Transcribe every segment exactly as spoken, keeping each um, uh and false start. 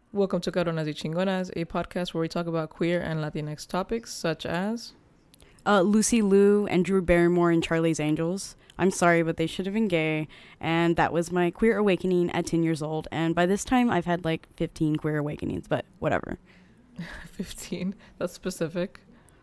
Welcome to Caronas y Chingonas, a podcast where we talk about queer and Latinx topics such as Uh, Lucy Liu and Drew Barrymore in Charlie's Angels. I'm sorry, but they should have been gay. And that was my queer awakening at ten years old. And by this time, I've had like fifteen queer awakenings, but whatever. fifteen. That's specific.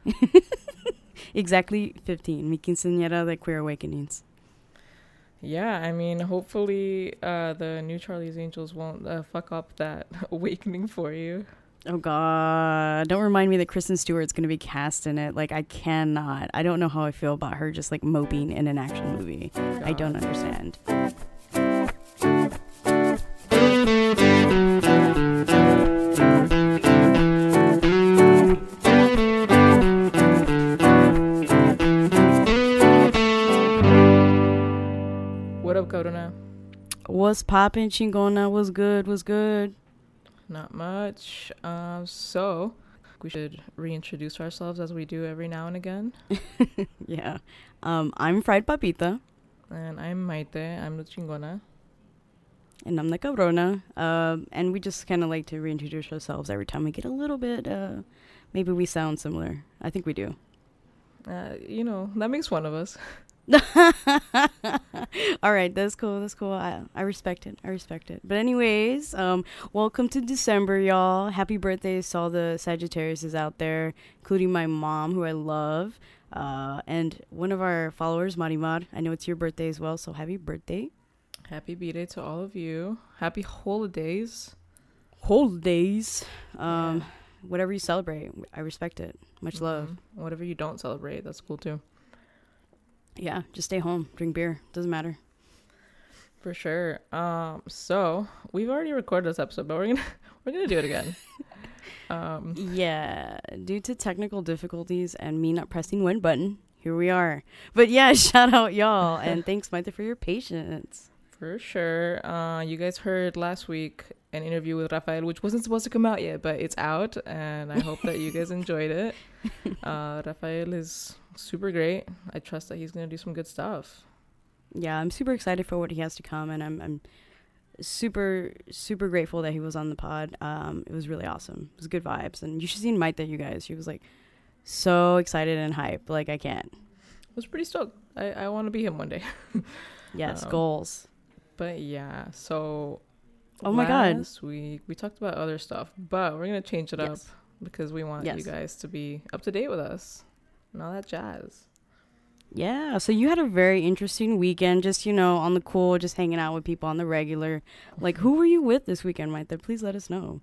Exactly fifteen. Mi quinceañera de queer awakenings. Yeah, I mean, hopefully uh, the new Charlie's Angels won't uh, fuck up that awakening for you. Oh, God. Don't remind me that Kristen Stewart's going to be cast in it. Like, I cannot. I don't know how I feel about her just like moping in an action movie. God. I don't understand. What up, Corona? What's poppin', chingona? What's good? What's good? Not much. Um, so we should reintroduce ourselves as we do every now and again. Yeah. Um, I'm Fried Papita. And I'm Maite. I'm the Chingona. And I'm the Cabrona. Um, and we just kind of like to reintroduce ourselves every time we get a little bit, uh, maybe we sound similar. I think we do. Uh, you know, that makes one of us. All right, that's cool. That's cool. I, I respect it. I respect it. But anyways, um, welcome to December, y'all. Happy birthdays to all the Sagittariuses out there, including my mom, who I love, uh, and one of our followers, Marimar. I know it's your birthday as well, so happy birthday. Happy B-Day to all of you. Happy holidays. Holidays. Um, Yeah. Whatever you celebrate, I respect it. Much love. Mhm. Whatever you don't celebrate, that's cool too. Yeah, just stay home, drink beer. Doesn't matter. For sure. Um, so we've already recorded this episode, but we're gonna we're gonna do it again. um, Yeah, due to technical difficulties and me not pressing one button, here we are. But yeah, shout out y'all, and thanks, Maite, for your patience. for sure. Uh, you guys heard last week an interview with Rafael, which wasn't supposed to come out yet, but it's out, and I hope that you guys enjoyed it. Uh, Rafael is super great. I trust that he's gonna do some good stuff. Yeah, I'm super excited for what he has to come, and I'm I'm super super grateful that he was on the pod. Um, it was really awesome. It was good vibes, and you should see Maite, you guys. She was like so excited and hyped. Like I can't. I was pretty stoked. I I want to be him one day. Yes, Um, goals. But yeah, so Oh my God. last week we talked about other stuff, but we're gonna change it up Yes. because we want Yes. you guys to be up to date with us and all that jazz. Yeah, so you had a very interesting weekend, just, you know, on the cool, just hanging out with people on the regular. Like, who were you with this weekend, Maite? Please let us know.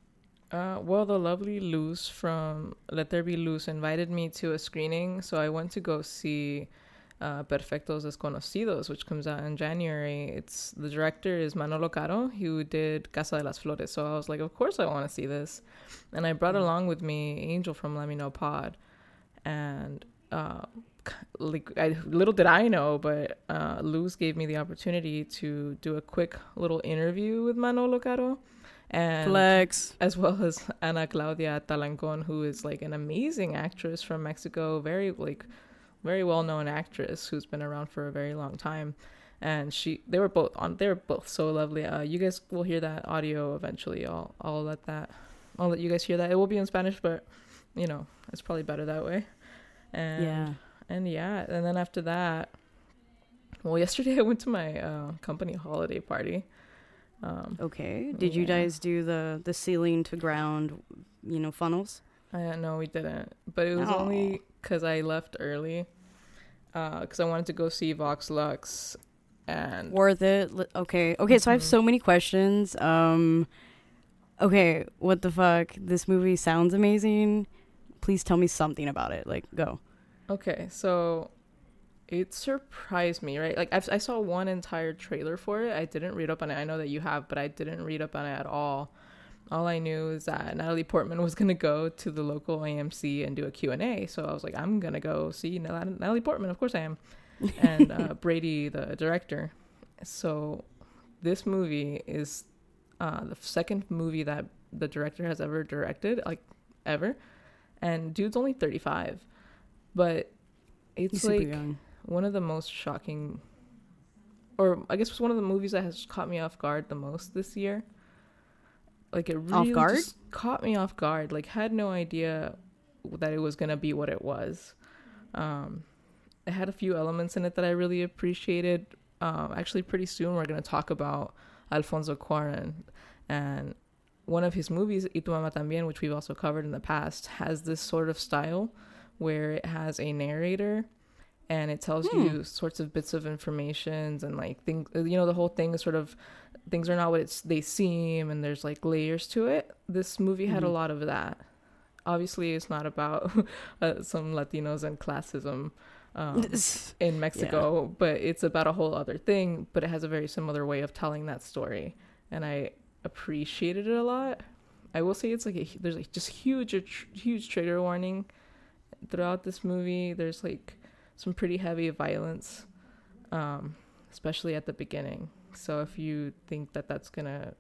Uh, well, the lovely Luz from Let There Be Luz invited me to a screening, so I went to go see uh, Perfectos Desconocidos, which comes out in January. It's the director is Manolo Caro, who did Casa de las Flores. So I was like, of course I want to see this, and I brought along with me Angel from Let Me Know Pod, and uh, like I, little did I know, but uh, Luz gave me the opportunity to do a quick little interview with Manolo Caro. And Flex. as well as Ana Claudia Talancon, who is like an amazing actress from Mexico, very like very well-known actress who's been around for a very long time. And she they were both on they were both so lovely. Uh you guys will hear that audio eventually. I'll I'll let that I'll let you guys hear that. It will be in Spanish, but you know, it's probably better that way. And Yeah. and yeah, and then after that, well, yesterday I went to my uh company holiday party. Um Okay. Did you yeah. guys do the, the ceiling to ground, you know, funnels? Uh, no, we didn't. But it was No. only because I left early. Because I wanted to go see Vox Lux. And Worth it? Li- Okay. Okay, so I have Mhm. so many questions. Um, okay, what the fuck? This movie sounds amazing. Please tell me something about it. Like, go. okay, so it surprised me, right? Like I've, I saw one entire trailer for it. I didn't read up on it. I know that you have, but I didn't read up on it at all. All I knew is that Natalie Portman was going to go to the local A M C and do a Q and A. So I was like, I'm going to go see Nat- Natalie Portman. Of course I am. And uh, Brady, the director. So this movie is uh, the second movie that the director has ever directed, like ever. And dude's only thirty-five. But it's He's super like young. one of the most shocking, or I guess it's one of the movies that has caught me off guard the most this year. Like, it Off really guard? just caught me off guard. Like, had no idea that it was gonna be what it was. Um, it had a few elements in it that I really appreciated. Um, actually, pretty soon we're gonna talk about Alfonso Cuarón, and one of his movies, Y Tu Mamá También, which we've also covered in the past, has this sort of style where it has a narrator and it tells hmm. you sorts of bits of information and like things, you know, the whole thing is sort of, things are not what it's they seem, and there's like layers to it. This movie had mm-hmm. a lot of that. Obviously, it's not about uh, some Latinos and classism um, in Mexico, yeah. but it's about a whole other thing, but it has a very similar way of telling that story, and I appreciated it a lot. I will say it's like a, there's like just huge a tr- huge trigger warning throughout this movie. There's like some pretty heavy violence, um, especially at the beginning. So if you think that that's gonna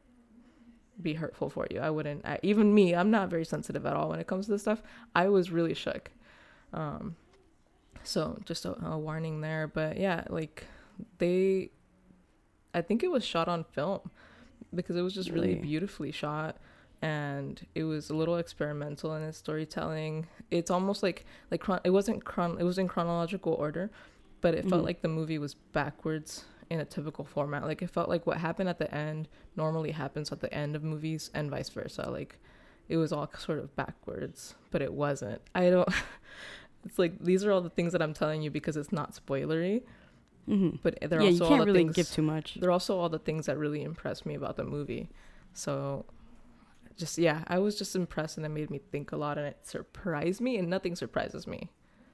be hurtful for you, I wouldn't. I, even me, I'm not very sensitive at all when it comes to this stuff. I was really shook. Um, so just a, a warning there. But yeah, like they, I think it was shot on film because it was just really, really beautifully shot, and it was a little experimental in its storytelling. It's almost like like chron- it wasn't chron- it was in chronological order, but it mm-hmm. felt like the movie was backwards in a typical format. Like it felt like what happened at the end normally happens at the end of movies and vice versa. Like it was all sort of backwards, but it wasn't. I don't it's like these are all the things that I'm telling you because it's not spoilery. Mm-hmm. But they're yeah, also you can't all the really things, give too much. They're also all the things that really impressed me about the movie. So just yeah, I was just impressed, and it made me think a lot, and it surprised me, and nothing surprises me.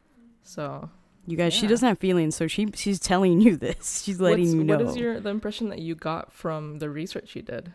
So you guys, yeah. she doesn't have feelings, so she she's telling you this. She's letting What's, you know. What is your the impression that you got from the research you did?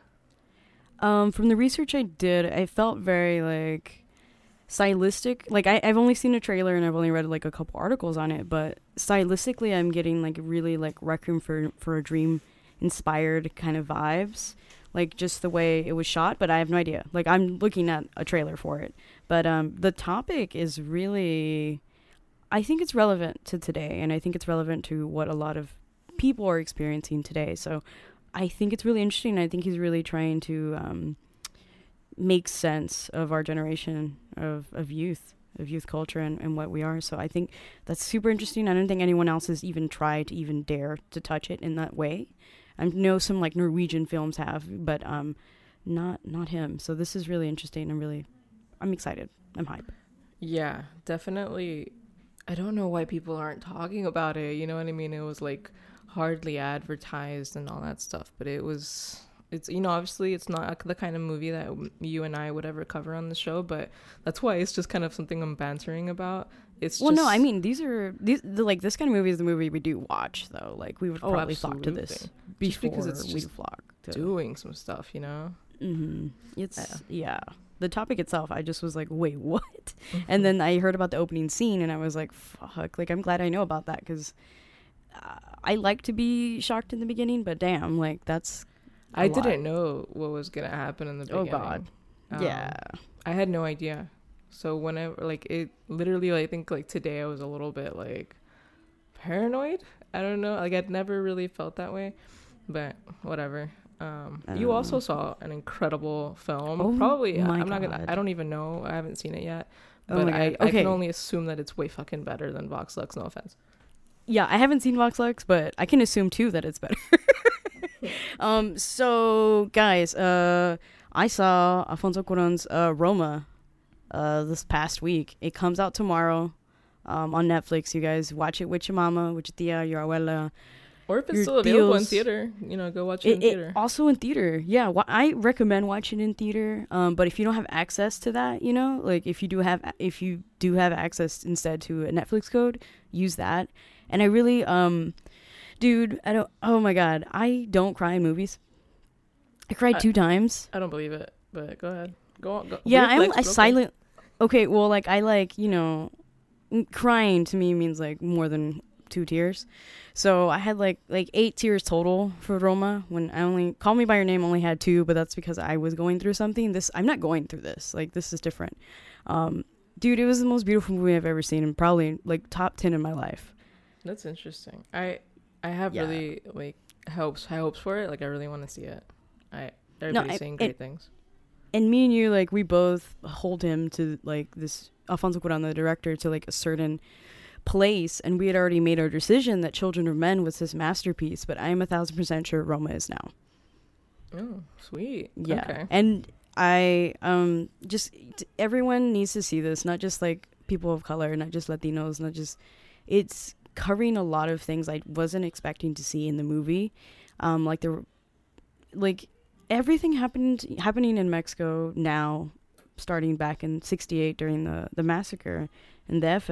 Um, from the research I did, I felt very like stylistic. Like I, I've only seen a trailer and I've only read like a couple articles on it, but stylistically, I'm getting like really like Requiem for for a Dream inspired kind of vibes. Like just the way it was shot, but I have no idea. Like I'm looking at a trailer for it, but um, the topic is really, I think it's relevant to today, and I think it's relevant to what a lot of people are experiencing today. So I think it's really interesting. I think he's really trying to um, make sense of our generation of, of youth, of youth culture and, and what we are. So I think that's super interesting. I don't think anyone else has even tried to even dare to touch it in that way. I know some like Norwegian films have, but um, not not him. So this is really interesting. I'm really, I'm excited. I'm hype. Yeah, definitely. I don't know why people aren't talking about it. You know what I mean? It was like hardly advertised and all that stuff, but it was. It's, you know, obviously it's not the kind of movie that you and I would ever cover on the show, but that's why it's just kind of something I'm bantering about. It's well, just, no, I mean, these are these the, like this kind of movie is the movie we do watch though. Like we would oh, probably absolutely. flock to this before because it's we flock to doing some stuff, you know. Mm-hmm. It's yeah. yeah. The topic itself, I just was like, wait, what? Mm-hmm. And then I heard about the opening scene, and I was like, fuck. Like I'm glad I know about that because uh, I like to be shocked in the beginning, but damn, like that's. I lot. didn't know what was gonna happen in the beginning. Oh God. Um, yeah. I had no idea. So whenever, like, it literally, I think, like, today I was a little bit, like, paranoid. I don't know. Like, I'd never really felt that way. But whatever. Um, um, you also saw an incredible film. Oh Probably, my I'm not God. gonna, I don't even know. I haven't seen it yet. Oh but my I, God. I Okay. can only assume that it's way fucking better than Vox Lux. No offense. Yeah, I haven't seen Vox Lux, but I can assume, too, that it's better. um. So, guys, uh, I saw Alfonso Cuarón's uh, Roma. Uh, this past week. It comes out tomorrow um, on Netflix. You guys watch it with your mama, with your tia, your abuela. Or if it's still available in theater, you know, go watch it, it in theater. It, also in theater. Yeah, wh- I recommend watching it in theater. Um, but if you don't have access to that, you know, like if you do have if you do have access instead to a Netflix code, use that. And I really, um, dude, I don't. Oh my God, I don't cry in movies. I cried I, two times. I don't believe it, but go ahead. Go on. Go. Yeah, I'm I silent. Okay, well, like, I like, you know, crying to me means, like, more than two tears. So I had, like, like eight tears total for Roma when I only, Call Me By Your Name only had two, but that's because I was going through something. This, I'm not going through this. Like, this is different. Um, dude, it was the most beautiful movie I've ever seen and probably, like, top ten in my life. That's interesting. I, I have yeah. really, like, hopes, high hopes for it. Like, I really want to see it. I, everybody's no, I, saying great it, things. and me and you, like, we both hold him to, like, this Alfonso Cuarón, the director, to, like, a certain place, and we had already made our decision that Children of Men was his masterpiece, but I am a thousand percent sure Roma is now. Oh, sweet. Yeah. Okay. And I, um, just, everyone needs to see this, not just, like, people of color, not just Latinos, not just, it's covering a lot of things I wasn't expecting to see in the movie. Um, like, the, like, everything happened, happening in Mexico now, starting back in sixty-eight during the, the massacre in D F.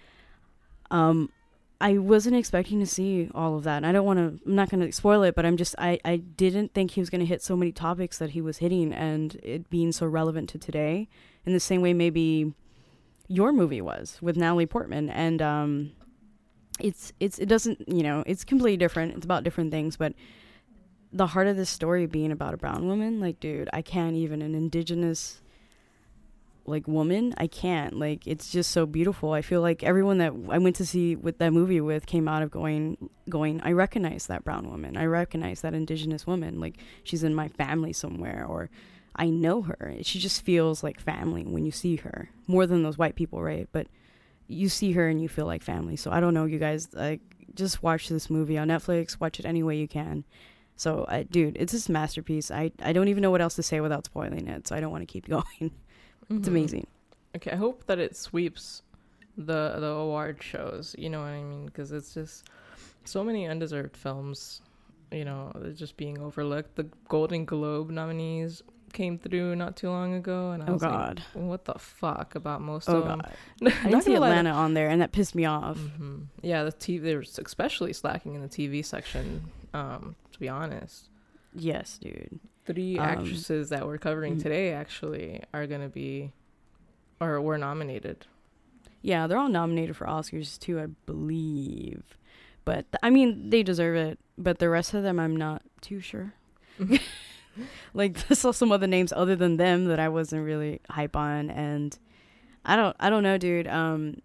Um, I wasn't expecting to see all of that. And I don't want to, I'm not going to spoil it, but I'm just, I, I didn't think he was going to hit so many topics that he was hitting, and it being so relevant to today in the same way maybe your movie was with Natalie Portman. And, um, it's, it's, it doesn't, you know, it's completely different. It's about different things, but the heart of this story being about a brown woman, like, dude, I can't even, an indigenous, like, woman, I can't, like, it's just so beautiful. I feel like everyone that I went to see with that movie with came out of going going I recognize that brown woman, I recognize that indigenous woman, like, she's in my family somewhere, or I know her. She just feels like family when you see her, more than those white people, right? But you see her and you feel like family. So I don't know, you guys, like, just watch this movie on Netflix, watch it any way you can. So I, dude, it's this masterpiece. I I don't even know what else to say without spoiling it, so I don't want to keep going. It's Mhm. amazing. Okay, I hope that it sweeps the the award shows. You know what I mean? Because it's just so many undeserved films. You know, they're just being overlooked. The Golden Globe nominees came through not too long ago, and I Oh was God. like, "What the fuck about most Oh of them?" God. I didn't see Atlanta on there, and that pissed me off. Mm-hmm. Yeah, the T V. They were especially slacking in the T V section. Um, to be honest. Yes, dude. Three Um, actresses that we're covering mm. today actually are gonna be, or were nominated. Yeah, they're all nominated for Oscars too, I believe. But th- I mean, they deserve it. But the rest of them, I'm not too sure. Like, I saw some other names other than them that I wasn't really hype on, and I don't, I don't know, dude. Um,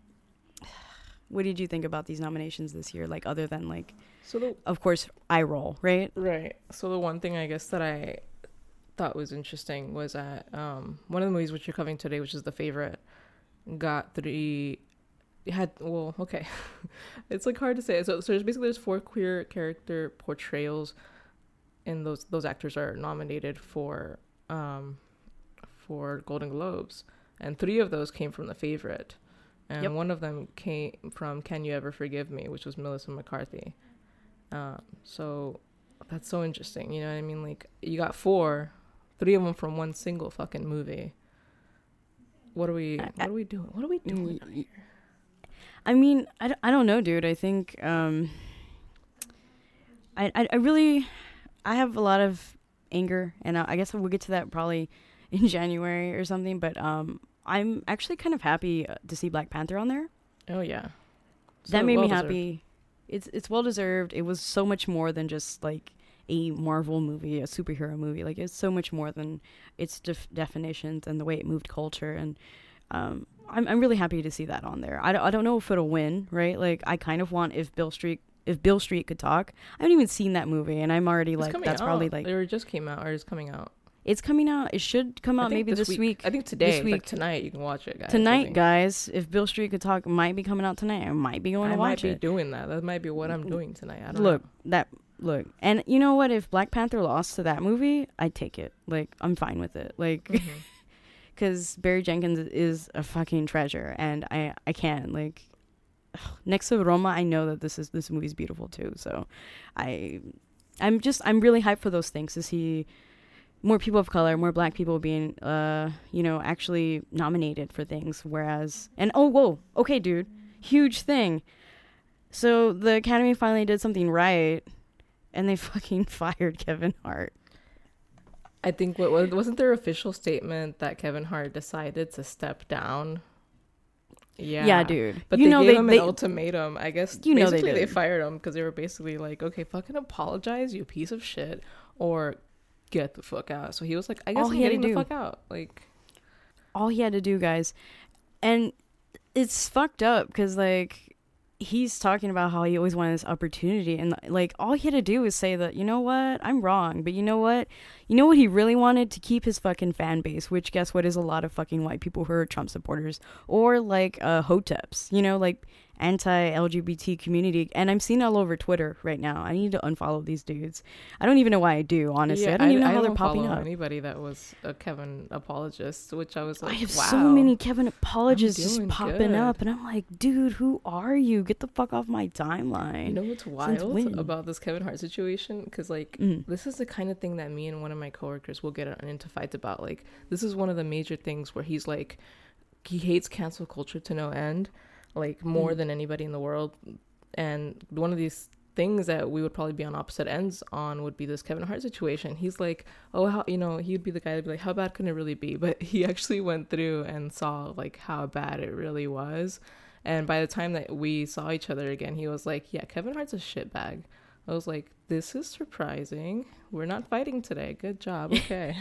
what did you think about these nominations this year? Like, other than, like, So the of course, eye roll, right? right. So the one thing I guess that I thought was interesting was that um one of the movies which you're covering today, which is The Favorite, got three. It had well, okay, it's like hard to say. So so there's basically there's four queer character portrayals, and those those actors are nominated for um for Golden Globes, and three of those came from The Favorite, and Yep. one of them came from Can You Ever Forgive Me, which was Melissa McCarthy. Um, so that's so interesting. You know what I mean? Like, you got four, three of them from one single fucking movie. What are we? I- What are we doing? What are we doing? out here? I mean, I, d- I don't know, dude. I think um, I, I I really I have a lot of anger, and I, I guess we'll get to that probably in January or something. But um, I'm actually kind of happy uh, to see Black Panther on there. Oh yeah, So That made me well-deserved. happy. It's it's well deserved. It was so much more than just like a Marvel movie, a superhero movie. Like, it's so much more than its def- definitions and the way it moved culture. And um, I'm I'm really happy to see that on there. I don't, I don't know if it'll win, right? Like, I kind of want if Bill Street if Bill Street could talk. I haven't even seen that movie, and I'm already It's like, coming that's out. probably like They were just came out or is coming out. it's coming out. It should come I out think maybe this week. I think today, This week. like tonight, you can watch it, guys. I Tonight, think. guys. If Bill Street could talk, it might be coming out tonight. I might be going I to might watch be it. doing that. That might be what I'm doing tonight. I don't Look, know. that look, and you know what? If Black Panther lost to that movie, I'd take it. Like, I'm fine with it. Like, Mhm. because Barry Jenkins is a fucking treasure, and I I can't like. Next to Roma, I know that this is this movie's beautiful too. So, I, I'm just I'm really hyped for those things, to see more people of color, more Black people being uh you know actually nominated for things. Whereas, and oh whoa, okay, dude, huge thing. So the Academy finally did something right, and they fucking fired Kevin Hart. I think what was wasn't their official statement that Kevin Hart decided to step down. Yeah, Yeah, dude. But you they know gave they, him they an ultimatum. I guess You know they basically they, did. fired him because they were basically like, okay, fucking apologize, you piece of shit, or get the fuck out. So he was like, I guess All I'm he had to getting the do. fuck out. Like, all he had to do, guys, and it's fucked up because like he's talking about how he always wanted this opportunity, and like all he had to do was say that, you know what, I'm wrong, but you know what, you know what he really wanted? To keep his fucking fan base, which guess what is a lot of fucking white people who are Trump supporters, or like uh hoteps, you know, like anti-L G B T community. And I'm seeing all over Twitter right now. I need to unfollow these dudes. I don't even know why I do, honestly. Yeah, I don't even know I how don't they're popping follow up. Anybody that was a Kevin apologist, which I was like, I have wow, so many Kevin apologists I'm just doing popping good. up, and I'm like, dude, who are you? Get the fuck off my timeline. You know what's wild when? about this Kevin Hart situation? Because like Mm. this is the kind of thing that me and one of my coworkers will get into fights about. Like this is one of the major things where he's like, he hates cancel culture to no end, like more Mm. than anybody in the world. And one of these things that we would probably be on opposite ends on would be this Kevin Hart situation. He's like, oh, how, you know, he'd be the guy that'd be like, how bad can it really be? But he actually went through and saw like how bad it really was. And by the time that we saw each other again, he was like, yeah, Kevin Hart's a shitbag. I was like, this is surprising. We're not fighting today. Good job. Okay.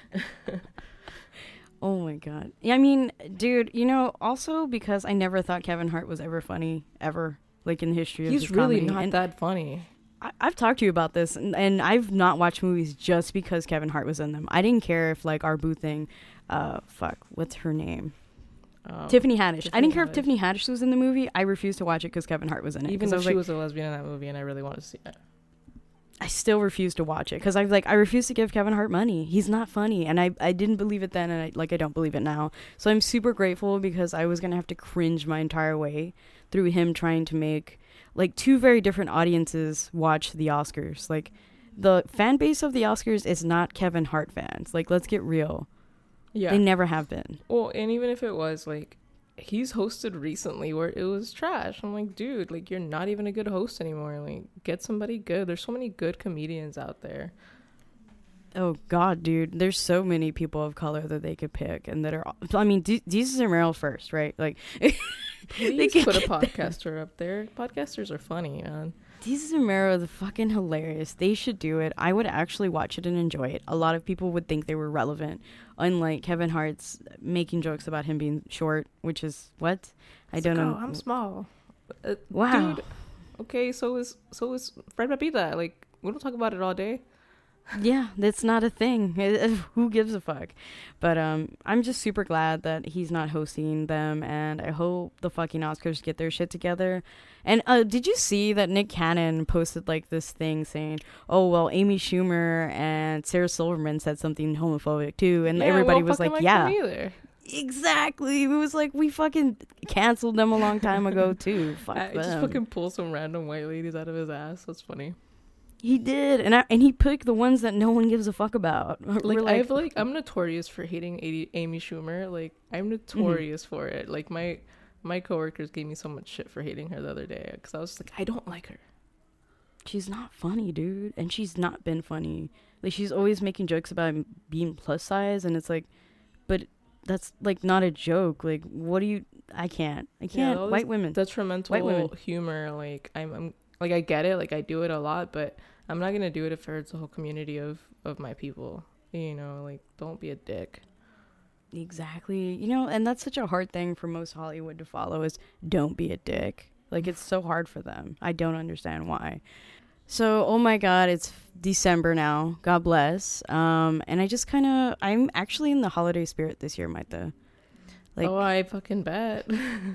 Oh my god. Yeah, I mean, dude, you know, also because I never thought Kevin Hart was ever funny, ever, like in the history of He's his really comedy. not And that funny. I, I've talked to you about this, and, and I've not watched movies just because Kevin Hart was in them. I didn't care if, like, our boo thing, uh, fuck, what's her name? Um, Tiffany Haddish. I Tiffany didn't care if Haddish. Tiffany Haddish was in the movie. I refused to watch it because Kevin Hart was in it. Even 'Cause I if was she like, was a lesbian in that movie and I really wanted to see it. I still refuse to watch it because I like I refuse to give Kevin Hart money. He's not funny, and I I didn't believe it then, and I like I don't believe it now. So I'm super grateful because I was gonna have to cringe my entire way through him trying to make like two very different audiences watch the Oscars. Like the fan base of the Oscars is not Kevin Hart fans. Like let's get real. Yeah. They never have been. Well, and even if it was like, he's hosted recently where it was trash. I'm like, dude, like you're not even a good host anymore. Like get somebody good. There's so many good comedians out there. Oh God, dude! There's so many people of color that they could pick, and that are. I mean, D- Jesus and Meryl first, right? Like, Please could put a get podcaster up there. Podcasters are funny, man. Jesus and Meryl are fucking hilarious. They should do it. I would actually watch it and enjoy it. A lot of people would think they were relevant, unlike Kevin Hart's making jokes about him being short, which is what I It's don't like, know. oh, I'm small. Uh, Wow. Dude, okay, so is so is Fred Papita. Like we don't talk about it all day. Yeah, that's not a thing. Who gives a fuck? But um, I'm just super glad that he's not hosting them, and I hope the fucking Oscars get their shit together. And uh, did you see that Nick Cannon posted like this thing saying, "Oh well, Amy Schumer and Sarah Silverman said something homophobic too," and Yeah, everybody we don't was fucking like, like "Yeah, them either." exactly." It was like we fucking canceled them a long time ago too. Fuck I just them. fucking pull some random white ladies out of his ass. That's funny. He did, and I, and he picked the ones that no one gives a fuck about. Like, We're I feel like I'm notorious for hating A- Amy Schumer. Like I'm notorious for it. Like my my coworkers gave me so much shit for hating her the other day because I was just like, I don't like her. she's not funny, dude, and she's not been funny. Like she's always making jokes about being plus size, and it's like, but that's like not a joke. Like, what do you? I can't. I can't. all White this women. Detrimental White women. humor. Like I'm, I'm like I get it. Like I do it a lot, but I'm not gonna do it if it hurts the whole community of of my people. You know, like don't be a dick. Exactly. You know, and that's such a hard thing for most Hollywood to follow is don't be a dick. Like it's so hard for them. I don't understand why. So, oh my God, it's December now. God bless. Um, and I just kind of, I'm actually in the holiday spirit this year, Maita. Like, oh, I fucking bet.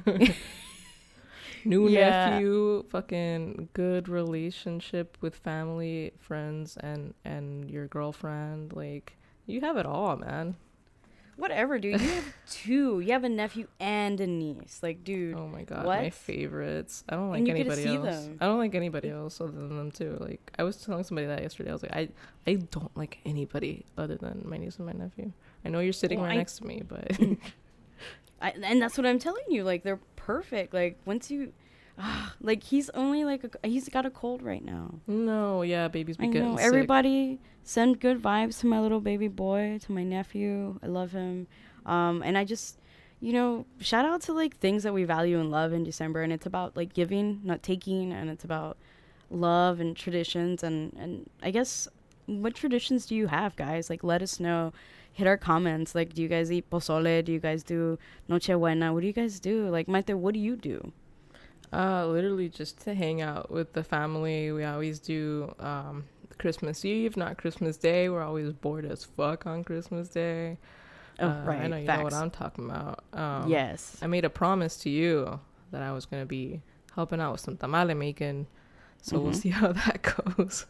New Yeah. nephew, fucking good relationship with family, friends, and and your girlfriend. Like you have it all, man. whatever, dude. You have two. You have a nephew and a niece. Like, dude. Oh my god, what? my favorites. I don't like And you get to anybody see else. them. I don't like anybody else other than them too. Like I was telling somebody that yesterday. I was like, I I don't like anybody other than my niece and my nephew. I know you're sitting Well, right I- next to me, but I, and that's what I'm telling you. Like, they're perfect. Like, once you. ah, like, he's only like. A, he's got a cold right now. no, yeah, babies be I getting know. sick. Everybody send good vibes to my little baby boy, to my nephew. I love him. Um, and I just, you know, shout out to like things that we value and love in December. And it's about like giving, not taking. And it's about love and traditions. And, and I guess, what traditions do you have, guys? Like, let us know. Hit our comments. Like, do you guys eat pozole? Do you guys do Noche Buena? What do you guys do? Like, Maite, what do you do? Uh, literally just to hang out with the family. We always do um, Christmas Eve, not Christmas Day. We're always bored as fuck on Christmas Day. Oh, uh, right. I know you Facts. know what I'm talking about. Um, Yes. I made a promise to you that I was going to be helping out with some tamale making. So mm-hmm. we'll see how that goes.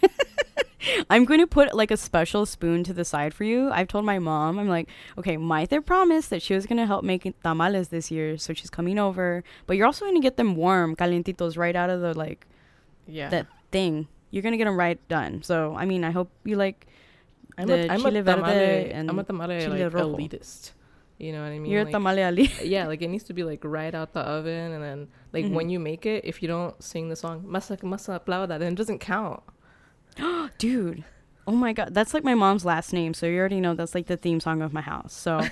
I'm going to put like a special spoon to the side for you. I've told my mom, I'm like, okay, Maite promised that she was going to help make tamales this year. So she's coming over. But you're also going to get them warm, calientitos, right out of the like, yeah, that thing. You're going to get them right done. So, I mean, I hope you like I'm the a, I'm chile a tamale, verde and I'm a tamale chile like rojo. elitist. You know what I mean? You're like, a tamale ali. Yeah, like it needs to be like right out the oven. And then like mm-hmm. when you make it, if you don't sing the song, masa, masa aplauda, then it doesn't count. Dude. Oh my god, that's like my mom's last name, so you already know that's like the theme song of my house. So,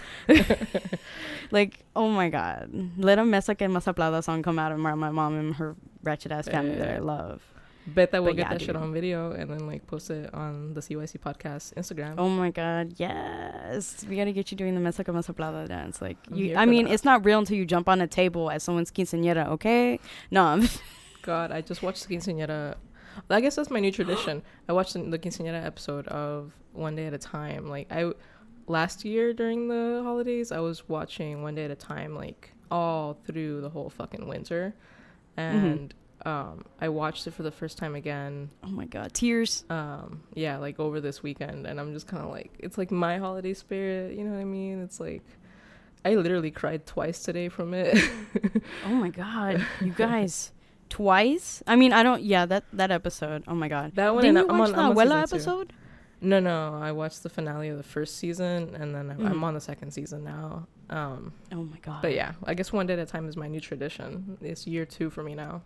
like, oh my god, let a Mesa que Mas Aplauda song come out of my, my mom and her wretched ass family uh, that I love. Bet that we'll but get yeah, that dude. shit on video and then like post it on the C Y C podcast Instagram. Oh my god, yes, we gotta get you doing the Mesa que Mas Aplauda dance. Like, I'm you, I mean, that. It's not real until you jump on a table at someone's quinceañera, okay? No. God, I just watched the quinceañera. I guess that's my new tradition. I watched the, the quinceañera episode of One Day at a Time. Like I, last year during the holidays, I was watching One Day at a Time like all through the whole fucking winter, and mm-hmm. um, I watched it for the first time again. Oh my god, tears. Um, yeah, like over this weekend, and I'm just kind of like, it's like my holiday spirit. You know what I mean? It's like, I literally cried twice today from it. Oh my god, you guys. Twice? I mean, I don't. Yeah, that that episode. Oh my god. That one. Didn't and you I'm watch on, the I'm Abuela on episode? Two. No, no. I watched the finale of the first season, and then mm. I'm on the second season now. Um, oh my god. But yeah, I guess One Day at a Time is my new tradition. It's year two for me now.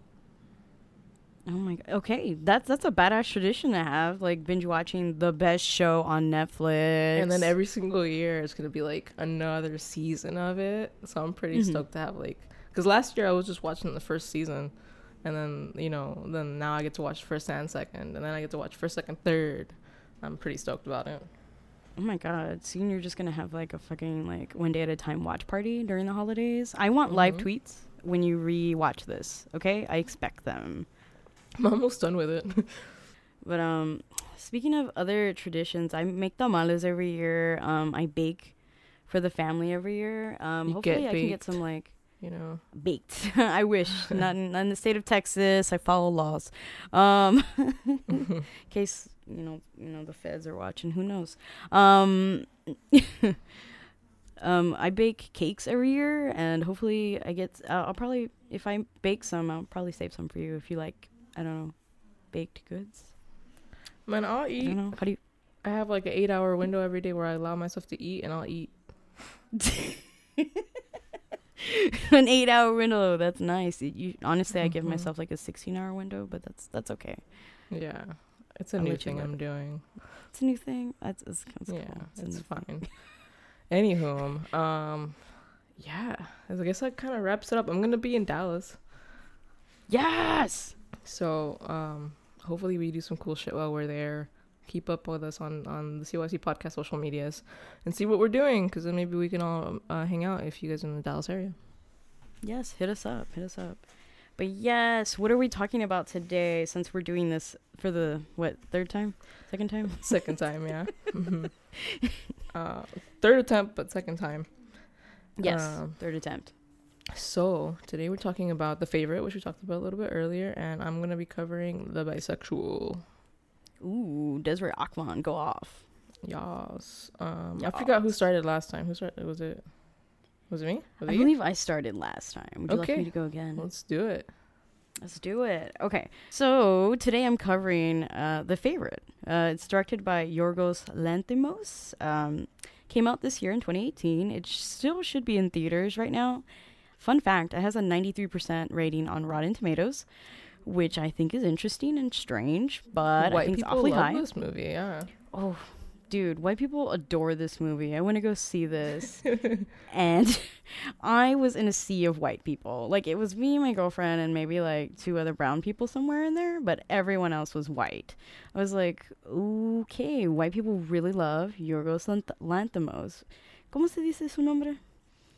Oh my god. Okay, that's that's a badass tradition to have. Like binge watching the best show on Netflix, and then every single year it's gonna be like another season of it. So I'm pretty mm-hmm. stoked to have like, because last year I was just watching the first season. And then, you know, then now I get to watch first and second. And then I get to watch first, second, third. I'm pretty stoked about it. Oh, my God. Soon you're just going to have, like, a fucking, like, one day at a time watch party during the holidays. I want mm-hmm. live tweets when you re-watch this, okay? I expect them. I'm almost done with it. But, um, speaking of other traditions, I make tamales every year. Um, I bake for the family every year. Um, you hopefully get I baked. can get some, like... You know, baked. I wish. Not in, not in the state of Texas. I follow laws. Um, in case you know, you know, the feds are watching. Who knows? Um, um, I bake cakes every year, and hopefully, I get. Uh, I'll probably, if I bake some, I'll probably save some for you if you like. I don't know, baked goods. Man, I'll eat. I don't know. How do you? I have like an eight-hour window every day where I allow myself to eat, and I'll eat. An eight hour window, that's nice. It, you, honestly, I give mm-hmm. myself like a sixteen hour window, but that's that's okay. Yeah, it's a I'll new thing I'm it. doing. It's a new thing. That's it's, it's yeah, cool. it's, it's fine. Anywho, um, yeah, I guess that kind of wraps it up. I'm gonna be in Dallas. Yes. So, um, hopefully we do some cool shit while we're there. Keep up with us on, on the C Y C podcast social medias and see what we're doing, because then maybe we can all uh, hang out if you guys are in the Dallas area. Yes, hit us up, hit us up. But yes, what are we talking about today, since we're doing this for the, what, third time? Second time? Second time, yeah. mm-hmm. uh, third attempt, but second time. Yes, um, third attempt. So, today we're talking about The Favorite, which we talked about a little bit earlier, and I'm going to be covering The Bisexual. Ooh, Desiree Akman, go off. Yes. Um, Yas. I forgot who started last time. Who started? Was it? Was it me? Was I it believe you? I started last time. Would you okay. like me to go again? Let's do it. Let's do it. Okay. So today I'm covering uh, The Favorite. Uh, it's directed by Yorgos Lanthimos. Um, came out this year in twenty eighteen. It sh- still should be in theaters right now. Fun fact, it has a ninety-three percent rating on Rotten Tomatoes, which I think is interesting and strange, but White I think it's people awfully love high. this movie, yeah. Oh, dude, white people adore this movie. I want to go see this. And I was in a sea of white people. Like, it was me, my girlfriend, and maybe like two other brown people somewhere in there, but everyone else was white. I was like, okay, white people really love Yorgos Lanth- Lanthimos. ¿Cómo se dice su nombre?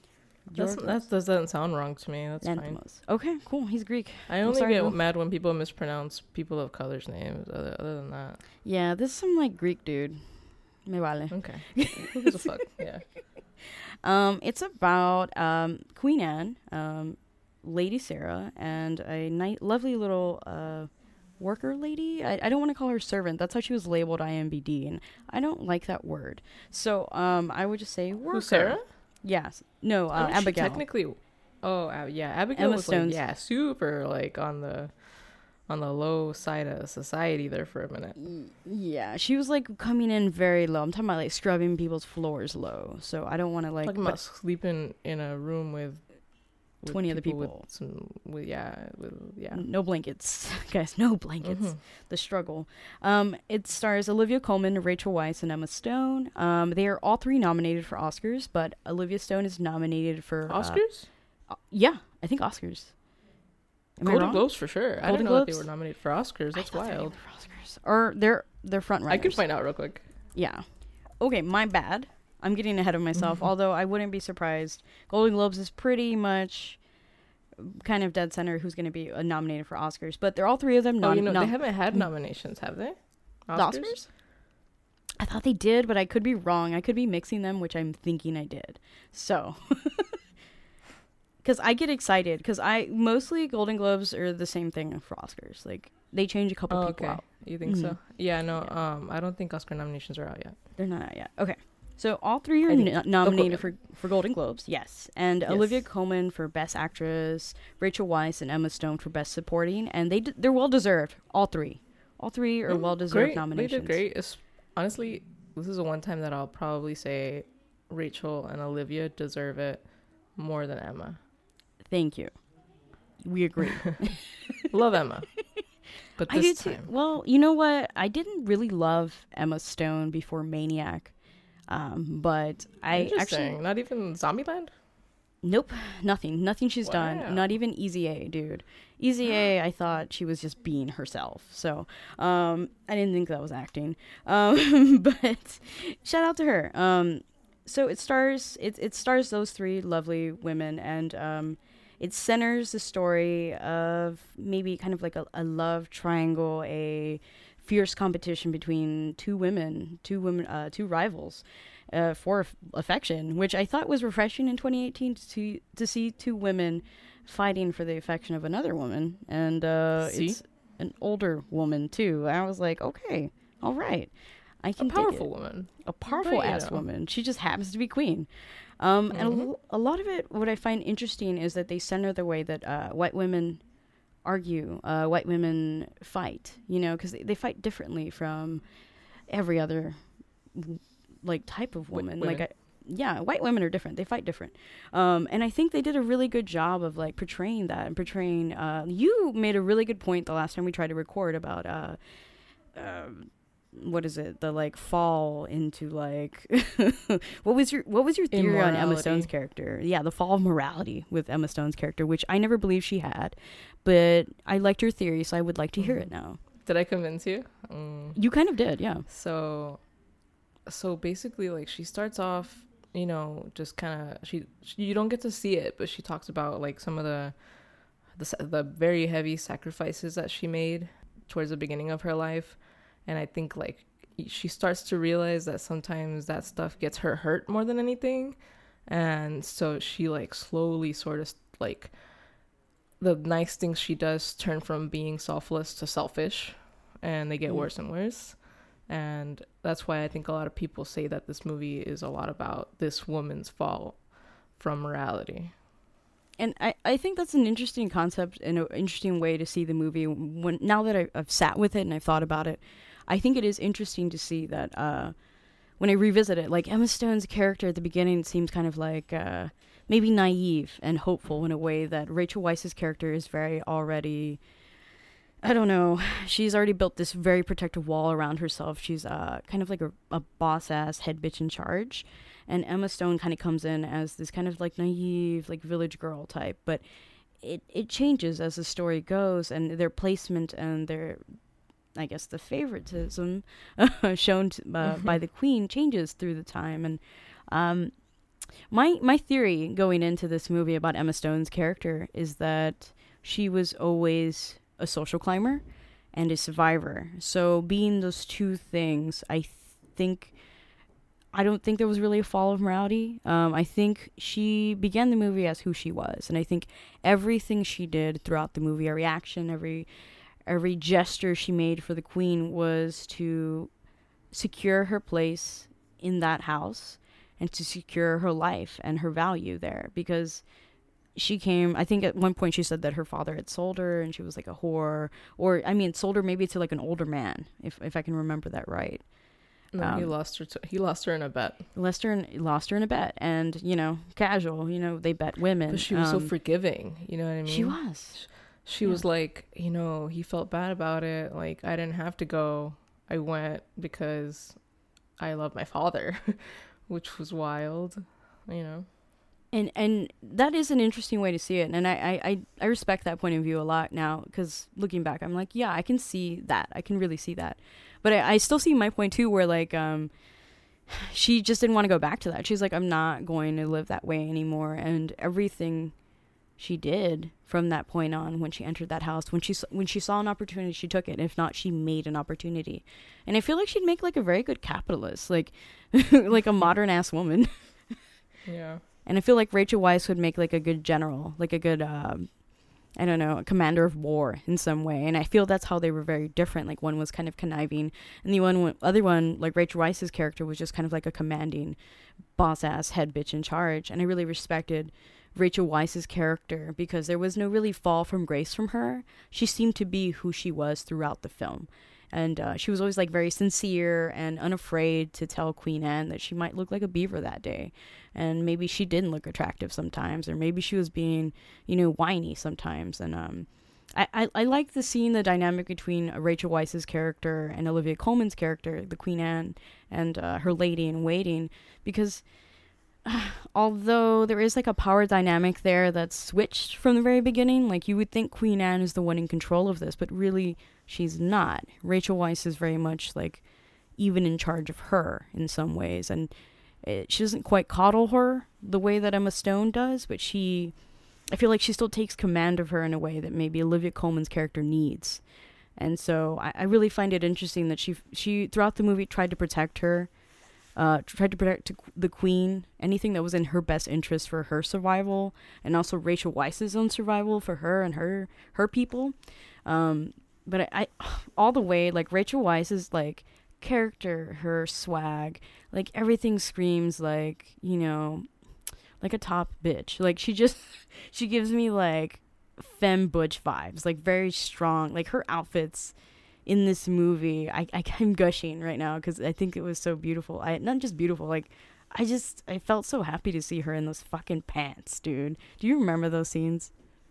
That's, that doesn't sound wrong to me. That's Lanthimos. Fine. Okay, cool. He's Greek. I only sorry, get bro. mad when people mispronounce people of color's names. Other, other than that. Yeah, this is some like Greek dude. Me vale. Okay. Who gives a fuck? Yeah. Um, it's about um, Queen Anne, um, Lady Sarah, and a ni- lovely little uh, worker lady. I, I don't want to call her servant. That's how she was labeled I M B D, and I don't like that word. So um, I would just say worker. Who's Sarah? Yes. No, uh, Abigail. Technically, oh uh, yeah, Abigail Emma was like, yeah, super like on the on the low side of society there for a minute. Yeah, she was like coming in very low. I'm talking about like scrubbing people's floors low. So I don't want to like talking about sleeping in a room with, with twenty other people. With some, with yeah, with yeah, no blankets, guys, no blankets. Mm-hmm. The struggle. Um, it stars Olivia Colman, Rachel Weisz, and Emma Stone. Um, they are all three nominated for Oscars, but Olivia Stone is nominated for Oscars. Uh, yeah, I think Oscars. Am Golden Globes for sure. Golden I didn't know Globes? That they were nominated for Oscars. That's wild. They for Oscars. Or they're they're front runners. I could find out real quick. Yeah. Okay, my bad. I'm getting ahead of myself. Mm-hmm. Although I wouldn't be surprised. Golden Globes is pretty much kind of dead center who's going to be uh, nominated for Oscars. But they're all three of them. Non- oh, you know, non- they haven't had nominations, have they? Oscars? The Oscars? I thought they did, but I could be wrong. I could be mixing them, which I'm thinking I did. So. Because I get excited, because I mostly Golden Globes are the same thing for Oscars. Like, they change a couple oh, people okay. out. You think mm-hmm. so? Yeah, no, yeah. um, I don't think Oscar nominations are out yet. They're not out yet. Okay. So, all three are n- nominated for, for Golden Globes, yes. And yes. Olivia Colman for Best Actress, Rachel Weisz and Emma Stone for Best Supporting. And they d- they're well-deserved, all three. All three are mm, well-deserved great. nominations. They did great. It's, honestly, this is the one time that I'll probably say Rachel and Olivia deserve it more than Emma. Thank you. We agree. Love Emma. But this I do time. Too. Well, you know what? I didn't really love Emma Stone before Maniac. Um, but I actually... Not even Zombieland? Nope. Nothing. Nothing she's wow. done. Not even Easy A, dude. Easy A, I thought she was just being herself. So, um, I didn't think that was acting. Um, but shout out to her. Um, so it stars, it, it stars those three lovely women, and, um, it centers the story of maybe kind of like a, a love triangle, a fierce competition between two women, two women, uh, two rivals, uh, for f- affection, which I thought was refreshing in twenty eighteen to see, to see two women fighting for the affection of another woman, and uh, it's an older woman too. I was like, okay, all right, I can. A powerful dig it. woman, a powerful but, ass know. woman. She just happens to be queen. Um, mm-hmm. And a, a lot of it, what I find interesting is that they center the way that uh, white women argue, uh, white women fight, you know, because they, they fight differently from every other, like, type of woman. Wh- like, I, yeah, white women are different. They fight different. Um, and I think they did a really good job of, like, portraying that and portraying, uh, you made a really good point the last time we tried to record about, uh, uh what is it? The like fall into like what was your what was your theory Immorality. on Emma Stone's character? Yeah, the fall of morality with Emma Stone's character, which I never believed she had, but I liked your theory, so I would like to hear it now. Did I convince you? Mm. You kind of did, yeah. So, so basically, like she starts off, you know, just kind of she, she you don't get to see it, but she talks about like some of the the the very heavy sacrifices that she made towards the beginning of her life. And I think, like, she starts to realize that sometimes that stuff gets her hurt more than anything. And so she, like, slowly sort of, like, the nice things she does turn from being selfless to selfish. And they get mm. worse and worse. And that's why I think a lot of people say that this movie is a lot about this woman's fall from morality. And I, I think that's an interesting concept and an interesting way to see the movie. When now that I, I've sat with it and I've thought about it, I think it is interesting to see that uh, when I revisit it, like Emma Stone's character at the beginning seems kind of like uh, maybe naive and hopeful in a way that Rachel Weisz's character is very already, I don't know, she's already built this very protective wall around herself. She's uh, kind of like a, a boss-ass head bitch in charge. And Emma Stone kind of comes in as this kind of like naive, like village girl type. But it, it changes as the story goes, and their placement and their, I guess, the favoritism shown to, uh, by the queen changes through the time. And um, My my theory going into this movie about Emma Stone's character is that she was always a social climber and a survivor. So being those two things, I th- think I don't think there was really a fall of morality. Um, I think she began the movie as who she was, and I think everything she did throughout the movie, every action, every every gesture she made for the queen was to secure her place in that house and to secure her life and her value there, because she came, I think at one point she said that her father had sold her and she was like a whore, or I mean sold her maybe to like an older man, if if I can remember that right. No, um, he lost her to, he lost her in a bet. Lost her in, lost her in a bet, and you know, casual, you know, they bet women. But she was um, so forgiving, you know what I mean? She was. She yeah. was like, you know, he felt bad about it. Like, I didn't have to go. I went because I love my father, which was wild, you know. And and that is an interesting way to see it, and I I, I respect that point of view a lot now, because looking back, I'm like, yeah, I can see that. I can really see that. But I, I still see my point too, where like um, she just didn't want to go back to that. She's like, I'm not going to live that way anymore, and everything she did from that point on, when she entered that house, when she when she saw an opportunity, she took it. If not, she made an opportunity, and I feel like she'd make like a very good capitalist, like like a modern ass woman. Yeah. And I feel like Rachel Weisz would make like a good general, like a good, um, I don't know, a commander of war in some way. And I feel that's how they were very different. Like one was kind of conniving, and the one, other one, like Rachel Weisz's character, was just kind of like a commanding, boss ass head bitch in charge. And I really respected Rachel Weisz's character because there was no really fall from grace from her. She seemed to be who she was throughout the film. And uh, she was always like very sincere and unafraid to tell Queen Anne that she might look like a beaver that day. And maybe she didn't look attractive sometimes, or maybe she was being, you know, whiny sometimes. And um, I, I, I like the scene, the dynamic between Rachel Weisz's character and Olivia Colman's character, the Queen Anne, and uh, her lady in waiting, because uh, although there is like a power dynamic there that's switched from the very beginning, like you would think Queen Anne is the one in control of this, but really she's not. Rachel Weisz is very much like even in charge of her in some ways, and it, she doesn't quite coddle her the way that Emma Stone does, but she, I feel like she still takes command of her in a way that maybe Olivia Colman's character needs. And so I, I really find it interesting that she, she throughout the movie tried to protect her, uh, tried to protect the queen, anything that was in her best interest for her survival, and also Rachel Weisz's own survival for her and her, her people. Um, but I, I, all the way, like Rachel Weisz's like character, her swag, like everything screams like, you know, like a top bitch. Like she just, she gives me like femme butch vibes, like very strong. Like her outfits in this movie, I, I I'm gushing right now because I think it was so beautiful. I not just beautiful, like I just I felt so happy to see her in those fucking pants, dude. Do you remember those scenes?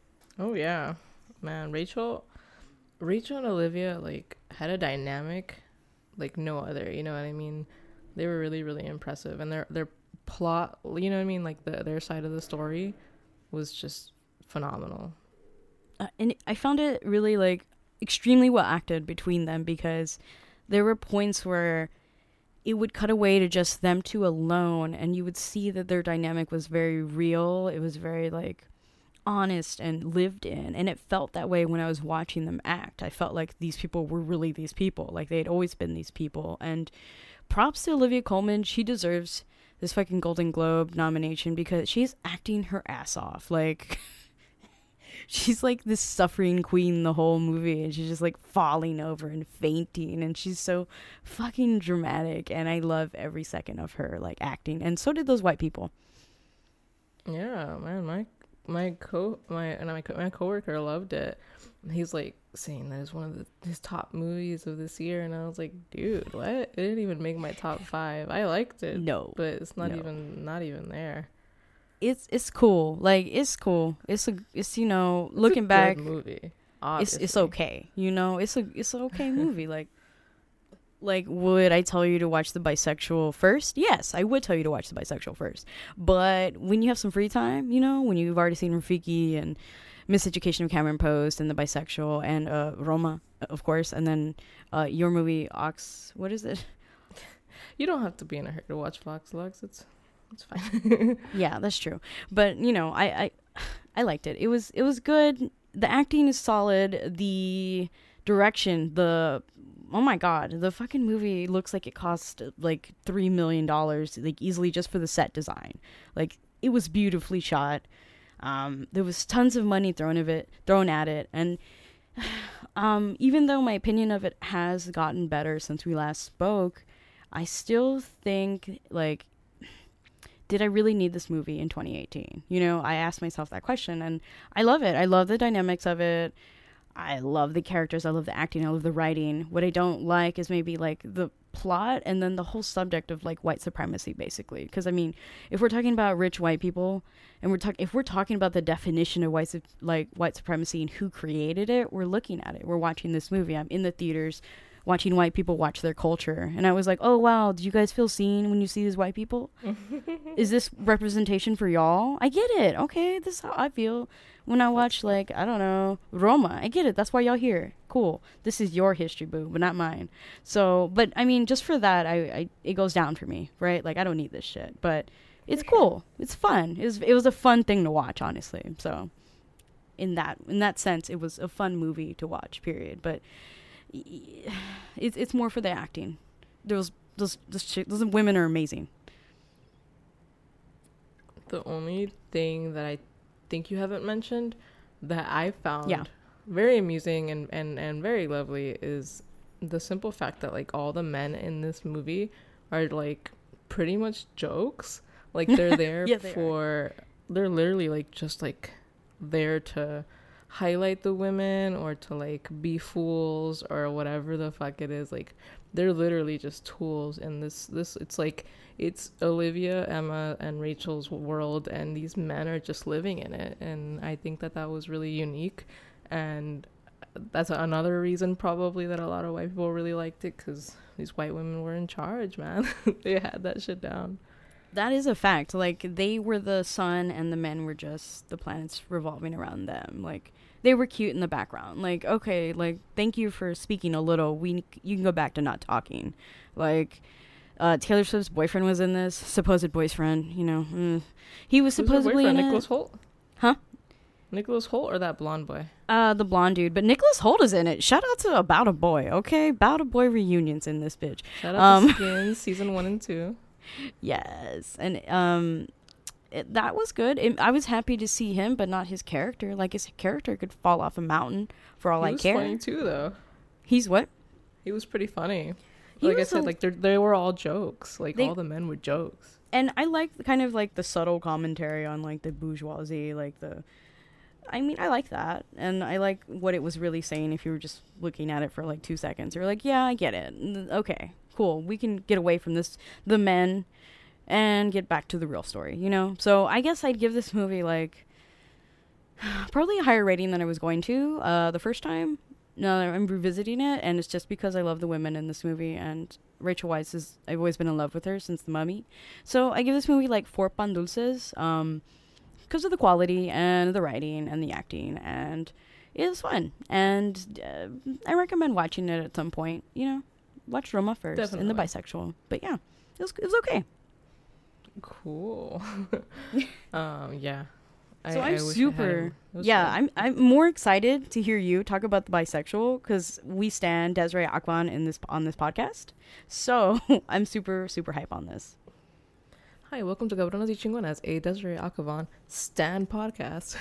Oh yeah, man. Rachel, Rachel and Olivia like had a dynamic like no other. You know what I mean? They were really really impressive, and their their plot, you know what I mean, like the their side of the story was just phenomenal. Uh, and I found it really like extremely well acted between them, because there were points where it would cut away to just them two alone, and you would see that their dynamic was very real. It was very like honest and lived in, and it felt that way when I was watching them act. I felt like these people were really these people, like they'd always been these people. And props to Olivia Colman. She deserves this fucking Golden Globe nomination because she's acting her ass off. Like she's like this suffering queen the whole movie, and she's just like falling over and fainting, and she's so fucking dramatic, and I love every second of her like acting, and so did those white people. Yeah, man, my my co my and my co- my coworker loved it. He's like saying that it's one of the, his top movies of this year, and I was like, dude, what? It didn't even make my top five. I liked it, no, but it's not no. even not even there. It's it's cool. Like it's cool. It's a it's you know It's looking a back, good movie. It's Obviously. it's okay. You know, it's a it's an okay movie. Like like would I tell you to watch The Bisexual first? Yes, I would tell you to watch The Bisexual first. But when you have some free time, you know, when you've already seen Rafiki and Miseducation of Cameron Post and The Bisexual and uh, Roma, of course, and then uh, your movie Ox. What is it? You don't have to be in a hurry to watch Vox Lux. It's It's fine. Yeah, that's true. But you know, I, I I liked it. It was it was good. The acting is solid. The direction, the oh my god, the fucking movie looks like it cost like three million dollars, like easily just for the set design. Like it was beautifully shot. Um, there was tons of money thrown of it, thrown at it, and um, even though my opinion of it has gotten better since we last spoke, I still think like, did I really need this movie in twenty eighteen? You know, I asked myself that question, and I love it. I love the dynamics of it. I love the characters. I love the acting. I love the writing. What I don't like is maybe like the plot and then the whole subject of like white supremacy, basically. Because I mean, if we're talking about rich white people, and we're talking, if we're talking about the definition of white su- like white supremacy and who created it, we're looking at it. We're watching this movie. I'm in the theaters, watching white people watch their culture, and I was like, oh wow, do you guys feel seen when you see these white people? Is this representation for y'all? I get it. Okay, this is how I feel when I watch, like, I don't know, Roma. I get it. That's why y'all here. Cool. This is your history, boo, but not mine. So, but I mean, just for that, I, I it goes down for me, right? Like, I don't need this shit, but it's cool. It's fun. It was, it was a fun thing to watch, honestly. So in that, in that sense, it was a fun movie to watch, period. But it's it's more for the acting. Those those those, ch- those women are amazing. The only thing that I think you haven't mentioned that I found yeah. very amusing and, and, and very lovely is the simple fact that like all the men in this movie are like pretty much jokes. Like they're there yeah, they for are. They're literally like just like there to highlight the women or to like be fools or whatever the fuck it is. Like they're literally just tools in this this it's like it's Olivia, Emma, and Rachel's world, and these men are just living in it. And I think that that was really unique, and that's another reason probably that a lot of white people really liked it, because these white women were in charge, man. They had that shit down. That is a fact. Like, they were the sun and the men were just the planets revolving around them. Like, they were cute in the background. Like, okay, like, thank you for speaking a little. We You can go back to not talking. Like, uh, Taylor Swift's boyfriend was in this. Supposed boyfriend, you know. Mm. He was Who's supposedly in Nicholas it. Hoult? Huh? Nicholas Hoult or that blonde boy? Uh, the blonde dude. But Nicholas Hoult is in it. Shout out to About a Boy, okay? About a Boy reunions in this bitch. Shout out um, to Skins, season one and two. Yes, and um, it, that was good. It, I was happy to see him, but not his character. Like, his character could fall off a mountain for all he I was care. Funny too, though. He's what? He was pretty funny. He like I said, a, like they they were all jokes. Like they, all the men were jokes. And I like kind of like the subtle commentary on like the bourgeoisie, like the. I mean, I like that, and I like what it was really saying. If you were just looking at it for like two seconds, you're like, yeah, I get it. Okay, cool. We can get away from this, the men, and get back to the real story, you know? So I guess I'd give this movie, like, probably a higher rating than I was going to uh, the first time. No, I'm revisiting it, and it's just because I love the women in this movie, and Rachel Weisz is, I've always been in love with her since The Mummy. So I give this movie, like, four pan dulces, um, because of the quality, and the writing, and the acting, and it was fun. And uh, I recommend watching it at some point, you know? Watch Roma first, Definitely. and The Bisexual. But yeah, it was, it was okay. Cool. um, yeah. So I, I'm I super, yeah, fun. I'm I'm more excited to hear you talk about The Bisexual, because we stand Desiree Akban in this on this podcast. So I'm super, super hype on this. Hi, welcome to Cabronas y Chingonas, a Desiree Akban stan podcast.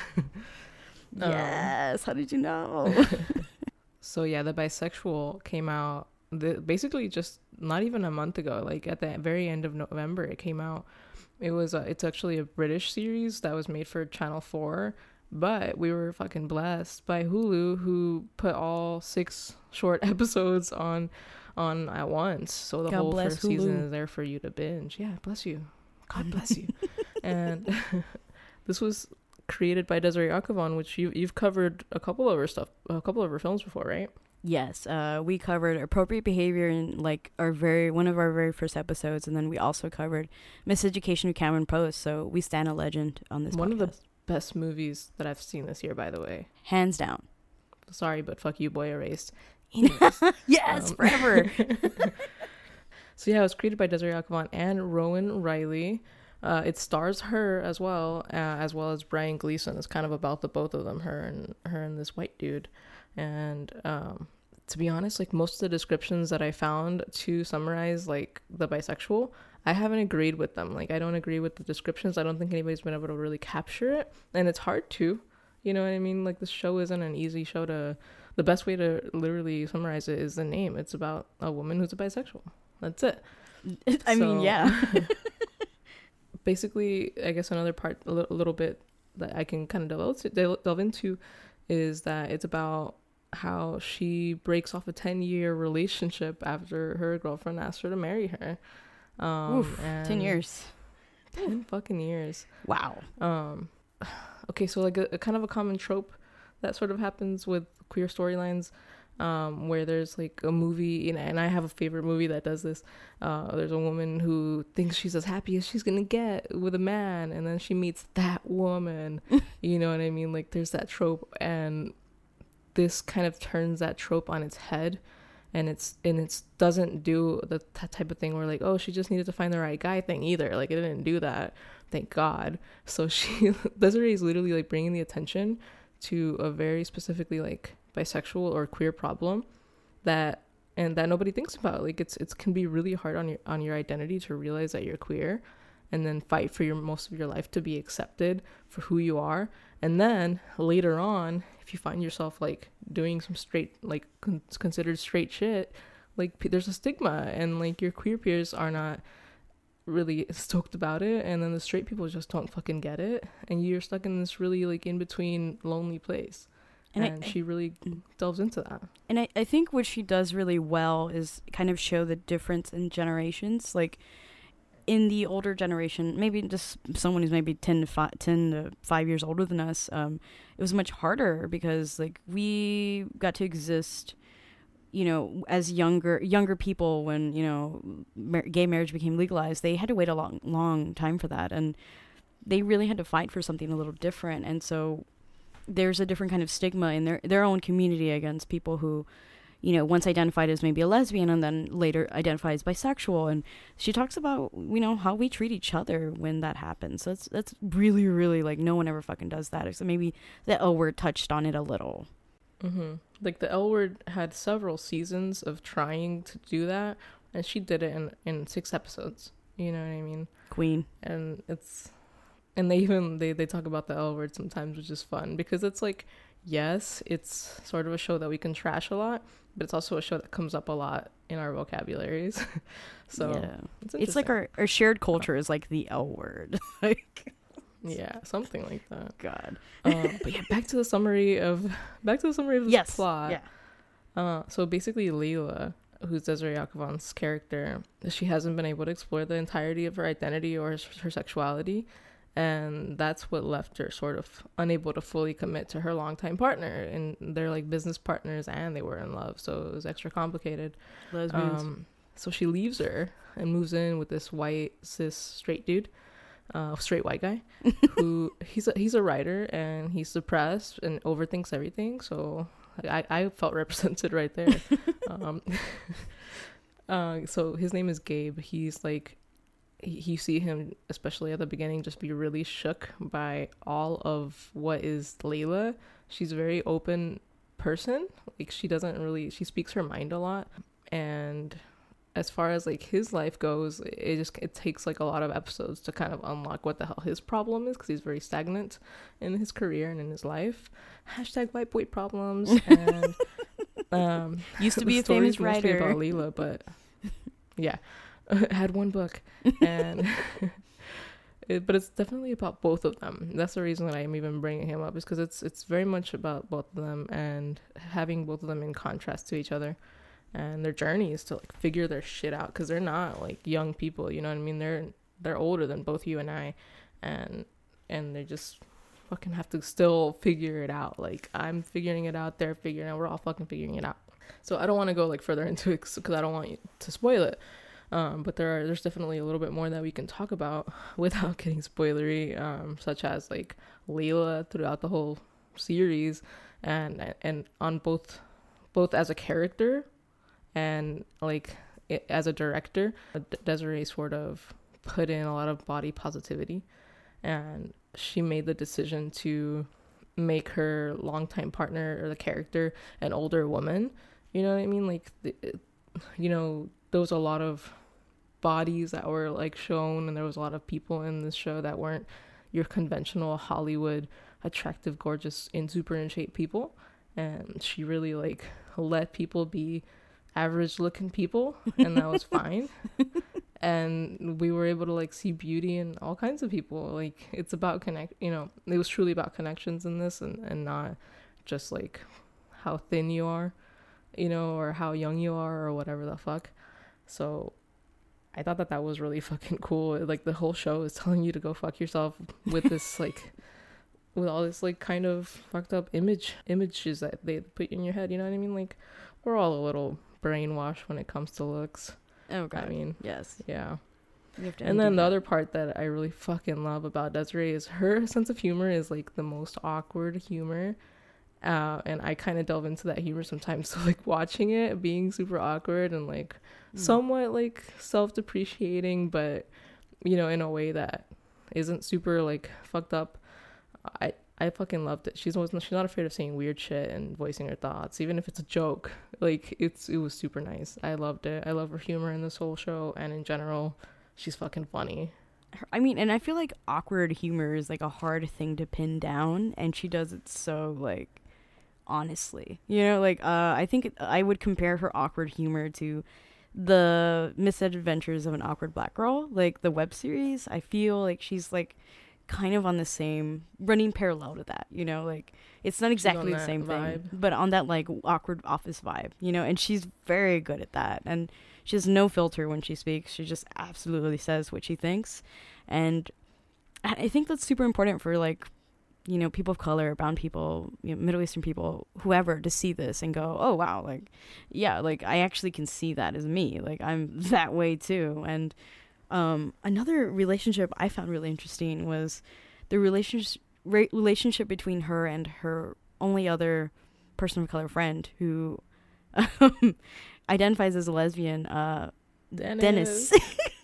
Yes, um, how did you know? So yeah, The Bisexual came out the, basically just not even a month ago, like at the very end of November it came out. It was, uh, it's actually a British series that was made for Channel four, but we were fucking blessed by Hulu, who put all six short episodes on, on at once. So the God whole first Hulu. Season is there for you to binge. Yeah, bless you. God bless you. And this was created by Desiree Akban, which you, you've covered a couple of her stuff, a couple of her films before, right? Yes, uh, we covered appropriate behavior in like our very one of our very first episodes, and then we also covered Miseducation of Cameron Post. So we stand a legend on this. One podcast. Of the best movies that I've seen this year, by the way, hands down. Sorry, but fuck you, boy, erased. Yes, um, forever. So yeah, it was created by Desiree Akban and Rowan Riley. Uh, it stars her as well, uh, as well as Brian Gleason. It's kind of about the both of them, her and her and this white dude. And um, to be honest, like most of the descriptions that I found to summarize like the bisexual, I haven't agreed with them. Like I don't agree with the descriptions. I don't think anybody's been able to really capture it, and it's hard to. You know what I mean? Like this show isn't an easy show to. The best way to literally summarize it is the name. It's about a woman who's a bisexual. That's it. I So, mean, yeah. basically, I guess another part, a little, a little bit that I can kind of delve, delve delve into, is that it's about how she breaks off a ten year relationship after her girlfriend asked her to marry her. Um, Oof, and ten years. ten fucking years. Wow. Um, okay, so like a, a kind of a common trope that sort of happens with queer storylines, um, where there's like a movie, and, and I have a favorite movie that does this. Uh, there's a woman who thinks she's as happy as she's gonna get with a man, and then she meets that woman. You know what I mean? Like there's that trope, and this kind of turns that trope on its head. And it's and it's doesn't do the t- type of thing where like, oh, she just needed to find the right guy thing either. Like it didn't do that, thank God. So she Desiree is literally like bringing the attention to a very specifically like bisexual or queer problem that and that nobody thinks about. Like it's it can be really hard on your on your identity to realize that you're queer, and then fight for your most of your life to be accepted for who you are. And then later on, if you find yourself like doing some straight, like con- considered straight shit, like p- there's a stigma, and like your queer peers are not really stoked about it, and then the straight people just don't fucking get it, and you're stuck in this really like in between lonely place. And, and I, she really delves into that. And I, I think what she does really well is kind of show the difference in generations. Like in the older generation, maybe just someone who's maybe ten to five, ten to five years older than us, um, it was much harder because like we got to exist, you know, as younger younger people when, you know, mar- gay marriage became legalized. They had to wait a long, long time for that. And they really had to fight for something a little different. And so there's a different kind of stigma in their, their own community against people who, you know, once identified as maybe a lesbian and then later identified as bisexual. And she talks about, you know, how we treat each other when that happens. So that's, that's really, really like no one ever fucking does that. So maybe the L word touched on it a little. Mm-hmm. Like the L word had several seasons of trying to do that, and she did it in, in six episodes. You know what I mean? Queen. And it's, and they even, they, they talk about the L word sometimes, which is fun because it's like, yes, it's sort of a show that we can trash a lot, but it's also a show that comes up a lot in our vocabularies. So yeah. it's, it's like our, our shared culture is like the L word. Like, yeah, something like that. God. Uh, but yeah, back to the summary of back to the summary of this yes. plot. Yeah. Uh, so basically, Layla, who's Desiree Akhavan's character, she hasn't been able to explore the entirety of her identity or her sexuality, and that's what left her sort of unable to fully commit to her longtime partner. And they're like business partners, and they were in love, so it was extra complicated. Lesbians. Um, so she leaves her and moves in with this white cis straight dude. Uh, straight white guy who he's a, he's a writer, and he's depressed and overthinks everything. So I, I felt represented right there. um, uh, so his name is Gabe. He's like, he, you see him, especially at the beginning, just be really shook by all of what is Layla. She's a very open person. Like she doesn't really, she speaks her mind a lot. And as far as like his life goes, it just it takes like a lot of episodes to kind of unlock what the hell his problem is, because he's very stagnant in his career and in his life. Hashtag white boy problems. And um used to be a famous writer about Layla, but yeah, had one book, and it, but it's definitely about both of them. That's the reason that I'm even bringing him up, is because it's it's very much about both of them and having both of them in contrast to each other. And their journey is to like figure their shit out, because they're not like young people, you know what I mean? They're they're older than both you and I, and and they just fucking have to still figure it out. Like I'm figuring it out, they're figuring it out, we're all fucking figuring it out. So I don't want to go like further into it because I don't want you to spoil it. Um, but there are there's definitely a little bit more that we can talk about without getting spoilery, um, such as like Layla throughout the whole series, and and on both both as a character. And like it, as a director, Desiree sort of put in a lot of body positivity, and she made the decision to make her longtime partner or the character an older woman. You know what I mean? Like, the, you know, there was a lot of bodies that were like shown, and there was a lot of people in this show that weren't your conventional Hollywood attractive, gorgeous, in super in shape people. And she really like let people be average looking people, and that was fine. And we were able to like see beauty in all kinds of people. Like, it's about connect, you know, it was truly about connections in this, and, and not just like how thin you are, you know, or how young you are, or whatever the fuck. So I thought that that was really fucking cool. Like, the whole show is telling you to go fuck yourself with this like with all this like kind of fucked up image images that they put in your head, you know what I mean? Like, we're all a little brainwashed when it comes to looks. Oh god. I mean, yes. Yeah. You have to And then the that. other part that I really fucking love about Desiree is her sense of humor is like the most awkward humor. Uh, and I kind of delve into that humor sometimes. So like watching it being super awkward and like mm. somewhat like self-depreciating, but you know, in a way that isn't super like fucked up. I I fucking loved it. She's always she's not afraid of saying weird shit and voicing her thoughts, even if it's a joke. Like, it's it was super nice. I loved it. I love her humor in this whole show, and in general, she's fucking funny. I mean, and I feel like awkward humor is like a hard thing to pin down, and she does it so like honestly. You know, like uh, I think I would compare her awkward humor to the Misadventures of an Awkward Black Girl, like the web series. I feel like she's like kind of on the same running parallel to that, you know, like it's not exactly the same vibe. thing, but on that like awkward office vibe, you know, and she's very good at that, and she has no filter when she speaks. She just absolutely says what she thinks, and I think that's super important for like, you know, people of color, brown people, you know, Middle Eastern people, whoever, to see this and go, oh wow, like yeah, like I actually can see that as me, like I'm that way too. And Um, another relationship I found really interesting was the relationship re- relationship between her and her only other person of color friend who um, identifies as a lesbian, uh, Dennis. Dennis.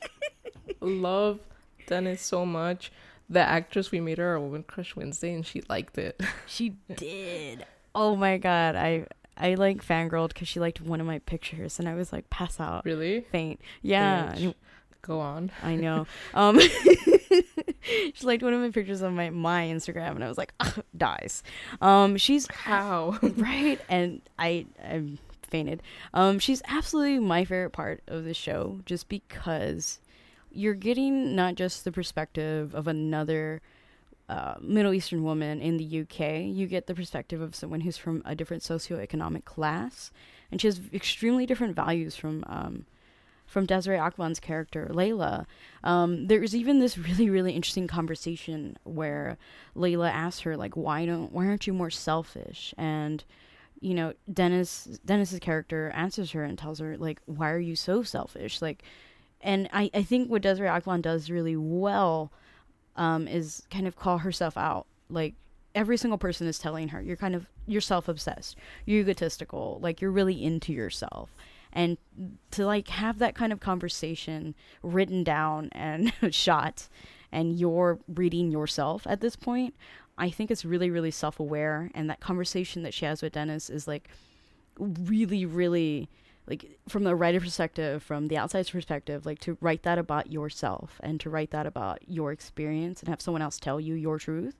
Love Dennis so much. The actress, we made her a Woman Crush Wednesday, and she liked it. She did. Oh my god, I I like fangirled because she liked one of my pictures, and I was like, pass out, really, faint. Yeah. And, go on. I know. Um, she liked one of my pictures on my, my Instagram, and I was like, ugh, dies. Um, she's how right, and I I fainted. Um, she's absolutely my favorite part of the show, just because you're getting not just the perspective of another uh, Middle Eastern woman in the U K. You get the perspective of someone who's from a different socioeconomic class, and she has extremely different values from um. from Desiree Akban's character, Layla. Um, there's even this really, really interesting conversation where Layla asks her, like, why don't, why aren't you more selfish? And, you know, Dennis, Dennis's character answers her and tells her, like, why are you so selfish? Like, and I, I think what Desiree Akban does really well, um, is kind of call herself out. Like, every single person is telling her, you're kind of, you're self-obsessed, you're egotistical, like, you're really into yourself. And to like have that kind of conversation written down and shot, and you're reading yourself at this point, I think it's really, really self-aware. And that conversation that she has with Dennis is like really, really like from the writer perspective, from the outside's perspective, like to write that about yourself and to write that about your experience and have someone else tell you your truth.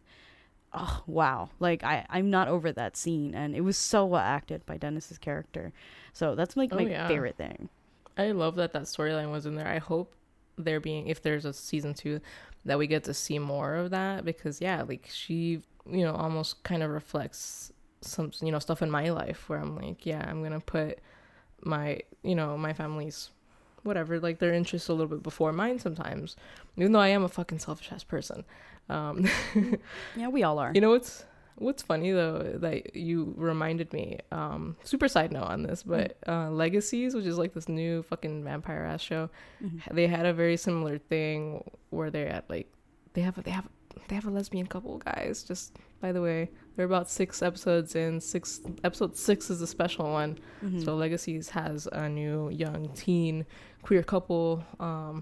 Oh, wow. Like, I, I'm not over that scene. And it was so well acted by Dennis's character. So that's, like, my oh, yeah. favorite thing. I love that that storyline was in there. I hope there being, if there's a season two, that we get to see more of that. Because, yeah, like, she, you know, almost kind of reflects some, you know, stuff in my life where I'm like, yeah, I'm going to put my, you know, my family's, whatever, like, their interests a little bit before mine sometimes. Even though I am a fucking selfish-ass person. Um, yeah, we all are. You know what's what's funny though that you reminded me. Um, super side note on this, but uh, Legacies, which is like this new fucking vampire ass show, mm-hmm. they had a very similar thing where they're at like they have a, they have they have a lesbian couple, guys. Just by the way, they're about six episodes in. Six episode six is the special one. Mm-hmm. So Legacies has a new young teen queer couple. Um,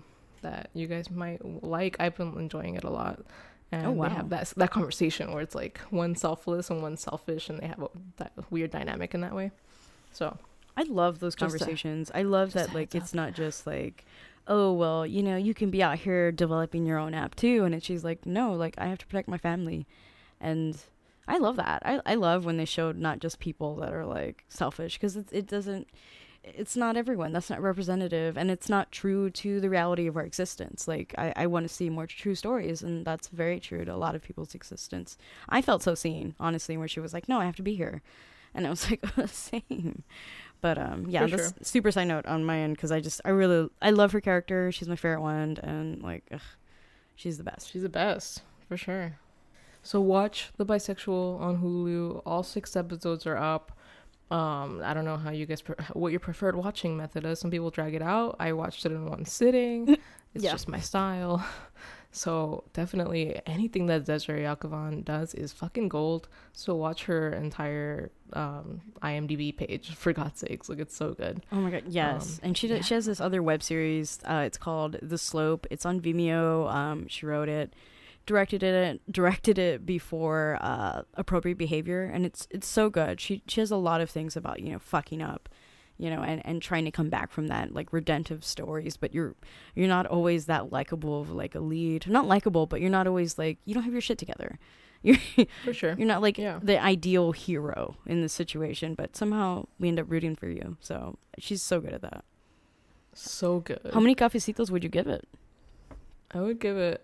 that you guys might like. I've been enjoying it a lot. And Oh, wow. they have that that conversation where it's like one selfless and one selfish, and they have a, that weird dynamic in that way. So I love those Just a- conversations. I love just that, a like, heads it's not just like, oh, well, you know, you can be out here developing your own app too. And it, she's like, no, like, I have to protect my family. And I love that. I, I love when they showed not just people that are like selfish, because it, it doesn't, it's not everyone. That's not representative. And it's not true to the reality of our existence. Like, I, I want to see more true stories. And that's very true to a lot of people's existence. I felt so seen, honestly, where she was like, no, I have to be here. And I was like, same. But um, yeah, For that's sure. super side note on my end, because I just, I really, I love her character. She's my favorite one. And like, ugh, she's the best. she's the best for sure. So watch The Bisexual on Hulu. All six episodes are up. Um, I don't know how you guys pre- what your preferred watching method is. Some people drag it out. I watched it in one sitting. It's Yeah. just my style. So definitely anything that Desiree Alcavan does is fucking gold. So watch her entire um, IMDb page, for God's sakes. Like, it's so good. Oh my god, yes. Um, And she yeah. does, she has this other web series. Uh, it's called The Slope. It's on Vimeo. Um, she wrote it, directed it, directed it before uh, Appropriate Behavior, and it's it's so good. She she has a lot of things about, you know, fucking up, you know, and, and trying to come back from that, like redemptive stories. But you're you're not always that likable of like a lead. Not likable, but you're not always like, you don't have your shit together. You're For sure. you're not like Yeah. the ideal hero in this situation, but somehow we end up rooting for you. So she's so good at that. So good. How many cafecitos would you give it? I would give it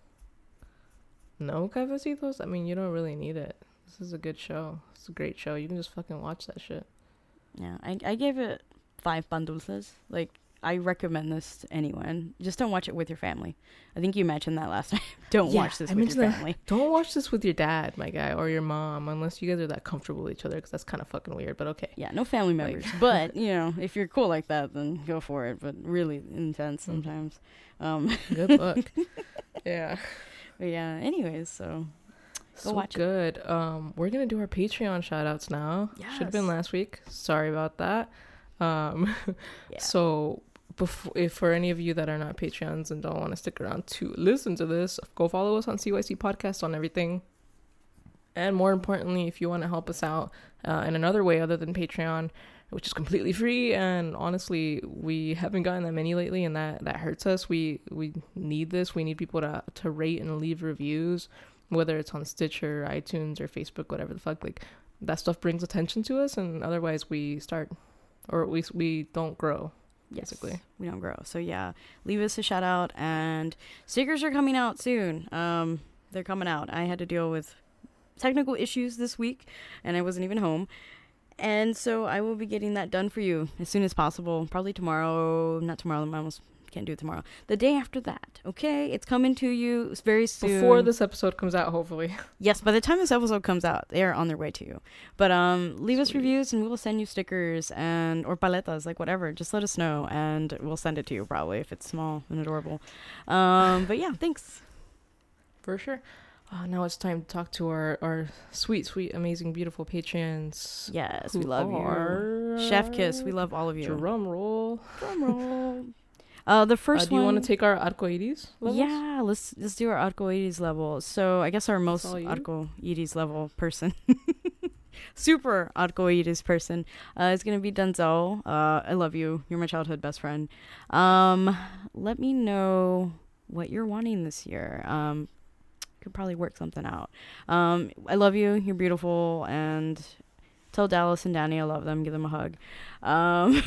no cafecitos. I mean, you don't really need it. This is a good show. It's a great show. You can just fucking watch that shit. Yeah, I I gave it five pan dulces. Like, I recommend this to anyone. Just don't watch it with your family. I think you mentioned that last time. Don't Yeah, watch this I with mentioned your that. family. Don't watch this with your dad, my guy, or your mom, unless you guys are that comfortable with each other, because that's kind of fucking weird, but okay. Yeah, no family Like- members. But, you know, if you're cool like that, then go for it. But really intense Mm. sometimes. Um, Good luck. Yeah. but yeah, anyways, so So watch it. good. Um, we're going to do our Patreon shout outs now. Should have been Yes. last week. Sorry about that. Um, yeah. So, before, if for any of you that are not Patreons and don't want to stick around to listen to this, go follow us on C Y C Podcast on everything. And more importantly, if you want to help us out uh, in another way other than Patreon, which is completely free, and honestly, we haven't gotten that many lately, and that, that hurts us. We we need this. We need people to to rate and leave reviews, whether it's on Stitcher, iTunes, or Facebook, whatever the fuck. Like, that stuff brings attention to us, and otherwise we start, or we we don't grow. Yes, basically. we don't grow. So yeah, leave us a shout out, and stickers are coming out soon. Um, they're coming out. I had to deal with technical issues this week, and I wasn't even home, and so I will be getting that done for you as soon as possible. Probably tomorrow. Not tomorrow. I almost can't do it tomorrow. The day after that. Okay, it's coming to you very soon. Before this episode comes out, hopefully. Yes, by the time this episode comes out, they are on their way to you. But um, leave us Sweet. reviews, and we will send you stickers and or paletas, like whatever. Just let us know, and we'll send it to you probably if it's small and adorable. Um, but yeah, thanks. For sure. Uh, now it's time to talk to our, our sweet, sweet, amazing, beautiful patrons. Yes, who we love you. are- Chef kiss, we love all of you. Drum roll. Drum roll. Uh, the Uh, first do you one. want to take our arcoiris levels? Yeah, let's let's do our arcoiris level. So I guess our most all you. arcoiris level person, super arcoiris person, uh, is gonna be Denzel. Uh, I love you. You're my childhood best friend. Um, let me know what you're wanting this year. Um, could probably work something out. Um, I love you. You're beautiful, and tell Dallas and Danny I love them. Give them a hug. Um.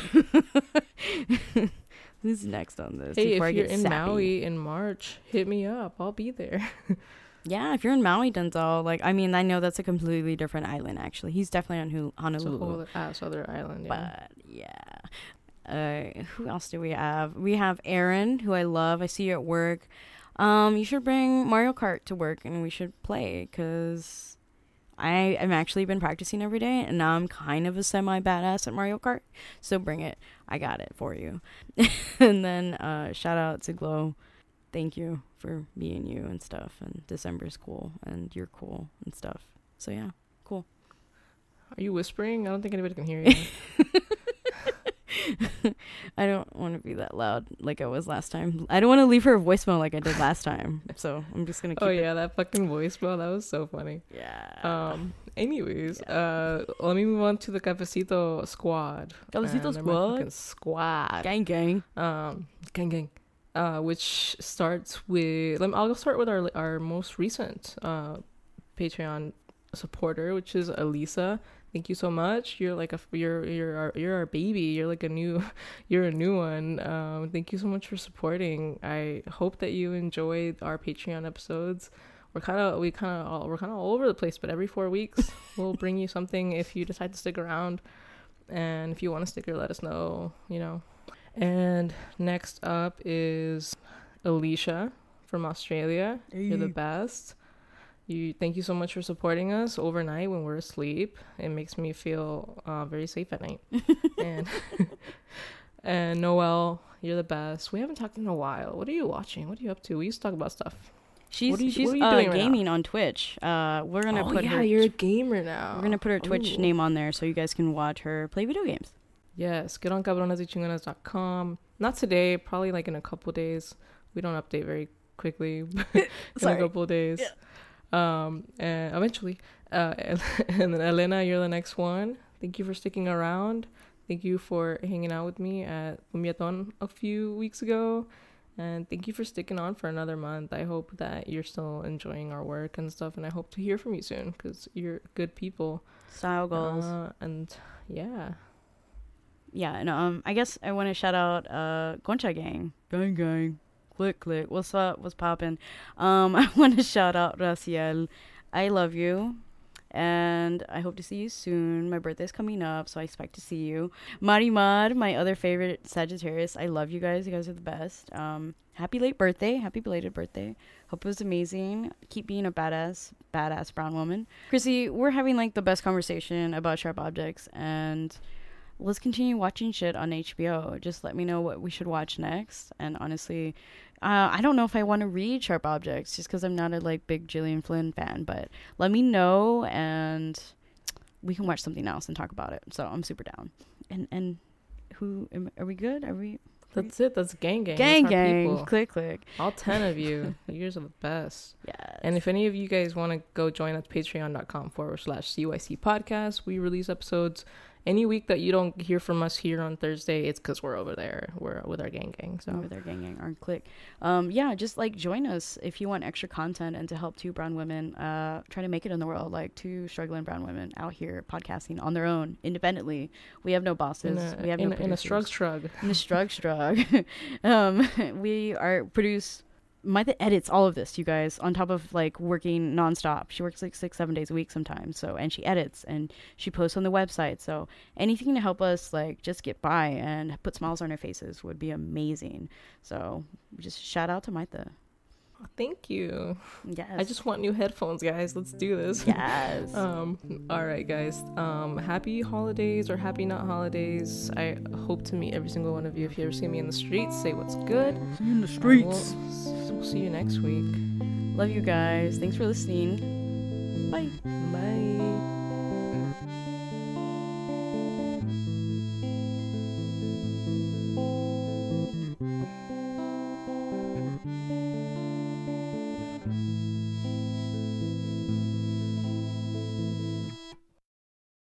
Who's next on this? Hey, before if I you're get in sappy? Maui in March, hit me up. I'll be there. Yeah, if you're in Maui, Denzel, like, I mean, I know that's a completely different island, actually. He's definitely on Hul- It's a Honolulu. whole ass other island, yeah. But, yeah. Uh, who else do we have? We have Aaron, who I love. I see you at work. Um, you should bring Mario Kart to work, and we should play, because I have actually been practicing every day, and now I'm kind of a semi-badass at Mario Kart. So bring it. I got it for you. And then uh, shout out to Glow. Thank you for being you and stuff. And December's cool, and you're cool and stuff. So yeah, cool. Are you whispering? I don't think anybody can hear you. I don't want to be that loud like I was last time. I don't want to leave her a voicemail like I did last time. So I'm just gonna keep Oh it. yeah, that fucking voicemail, that was so funny. Yeah. Um anyways, Yeah. uh let me move on to the Cafecito squad. Cafecito And they're my squad? fucking squad. Gang gang. Um gang gang. Uh which starts with let me, I'll start with our our most recent uh Patreon supporter, which is Elisa. Thank you so much. You're like a you're you're our, you're our baby. You're like a new you're a new one. Um, thank you so much for supporting. I hope that you enjoyed our Patreon episodes. We're kind of we kind of we're kind of all over the place, but every four weeks we'll bring you something if you decide to stick around. And if you want to stick, or let us know. You know. And next up is Alicia from Australia. You're the best. You thank you so much for supporting us overnight when we're asleep. It makes me feel uh, very safe at night. and and Noelle, you're the best. We haven't talked in a while. What are you watching? What are you up to? We used to talk about stuff. She's What are you- she's what are you uh, doing right gaming on Twitch. Uh, we're gonna oh put yeah, her. you're a gamer now. We're gonna put her Twitch Ooh. name on there so you guys can watch her play video games. Yes, get on cabronas y chingonas dot com. Not today, probably like in a couple days. We don't update very quickly. in Sorry. a couple days. Yeah. Um, and eventually. Uh, and then Elena, you're the next one. Thank you for sticking around. Thank you for hanging out with me at Umiaton a few weeks ago. And thank you for sticking on for another month. I hope that you're still enjoying our work and stuff. And I hope to hear from you soon because you're good people. Style goals. Uh, and yeah. Yeah, and um, I guess I want to shout out uh, Concha Gang. Gang gang. Click click. What's up? What's poppin'? Um, I want to shout out Raciel. I love you. And I hope to see you soon. My birthday's coming up, so I expect to see you. Marimar, my other favorite Sagittarius. I love you guys. You guys are the best. Um, happy late birthday. Happy belated birthday. Hope it was amazing. Keep being a badass, badass brown woman. Chrissy, we're having like the best conversation about sharp objects, and let's continue watching shit on H B O. Just let me know what we should watch next. And honestly, uh, I don't know if I want to read Sharp Objects just because I'm not a like big Gillian Flynn fan. But let me know, and we can watch something else and talk about it. So I'm super down. And and who am, are we good? Are we? That's it. That's gang gang. Gang That's our gang. people. Click click. All ten of you. You guys are the best. Yes. And if any of you guys want to go join us, patreon.com forward slash CYC podcast. We release episodes any week that you don't hear from us here on Thursday. It's because we're over there. We're with our gang gang. So with our gang gang, our click. Um, yeah, just like join us if you want extra content and to help two brown women uh, try to make it in the world, like two struggling brown women out here podcasting on their own independently. We have no bosses. in a, we have in, no a, in a producers. shrug shrug. In a shrug shrug. um, we are produce. Martha edits all of this, you guys, on top of like working nonstop. She works like six, seven days a week sometimes. So, and she edits and she posts on the website. So anything to help us like just get by and put smiles on our faces would be amazing. So just shout out to Martha. Thank you. Yes. I just want new headphones, guys. Let's do this. Yes. um. All right, guys. Um. Happy holidays or happy not holidays. I hope to meet every single one of you. If you ever see me in the streets, say what's good. See you in the And We'll, we'll see you next week. Love you guys. Thanks for listening. Bye. Bye.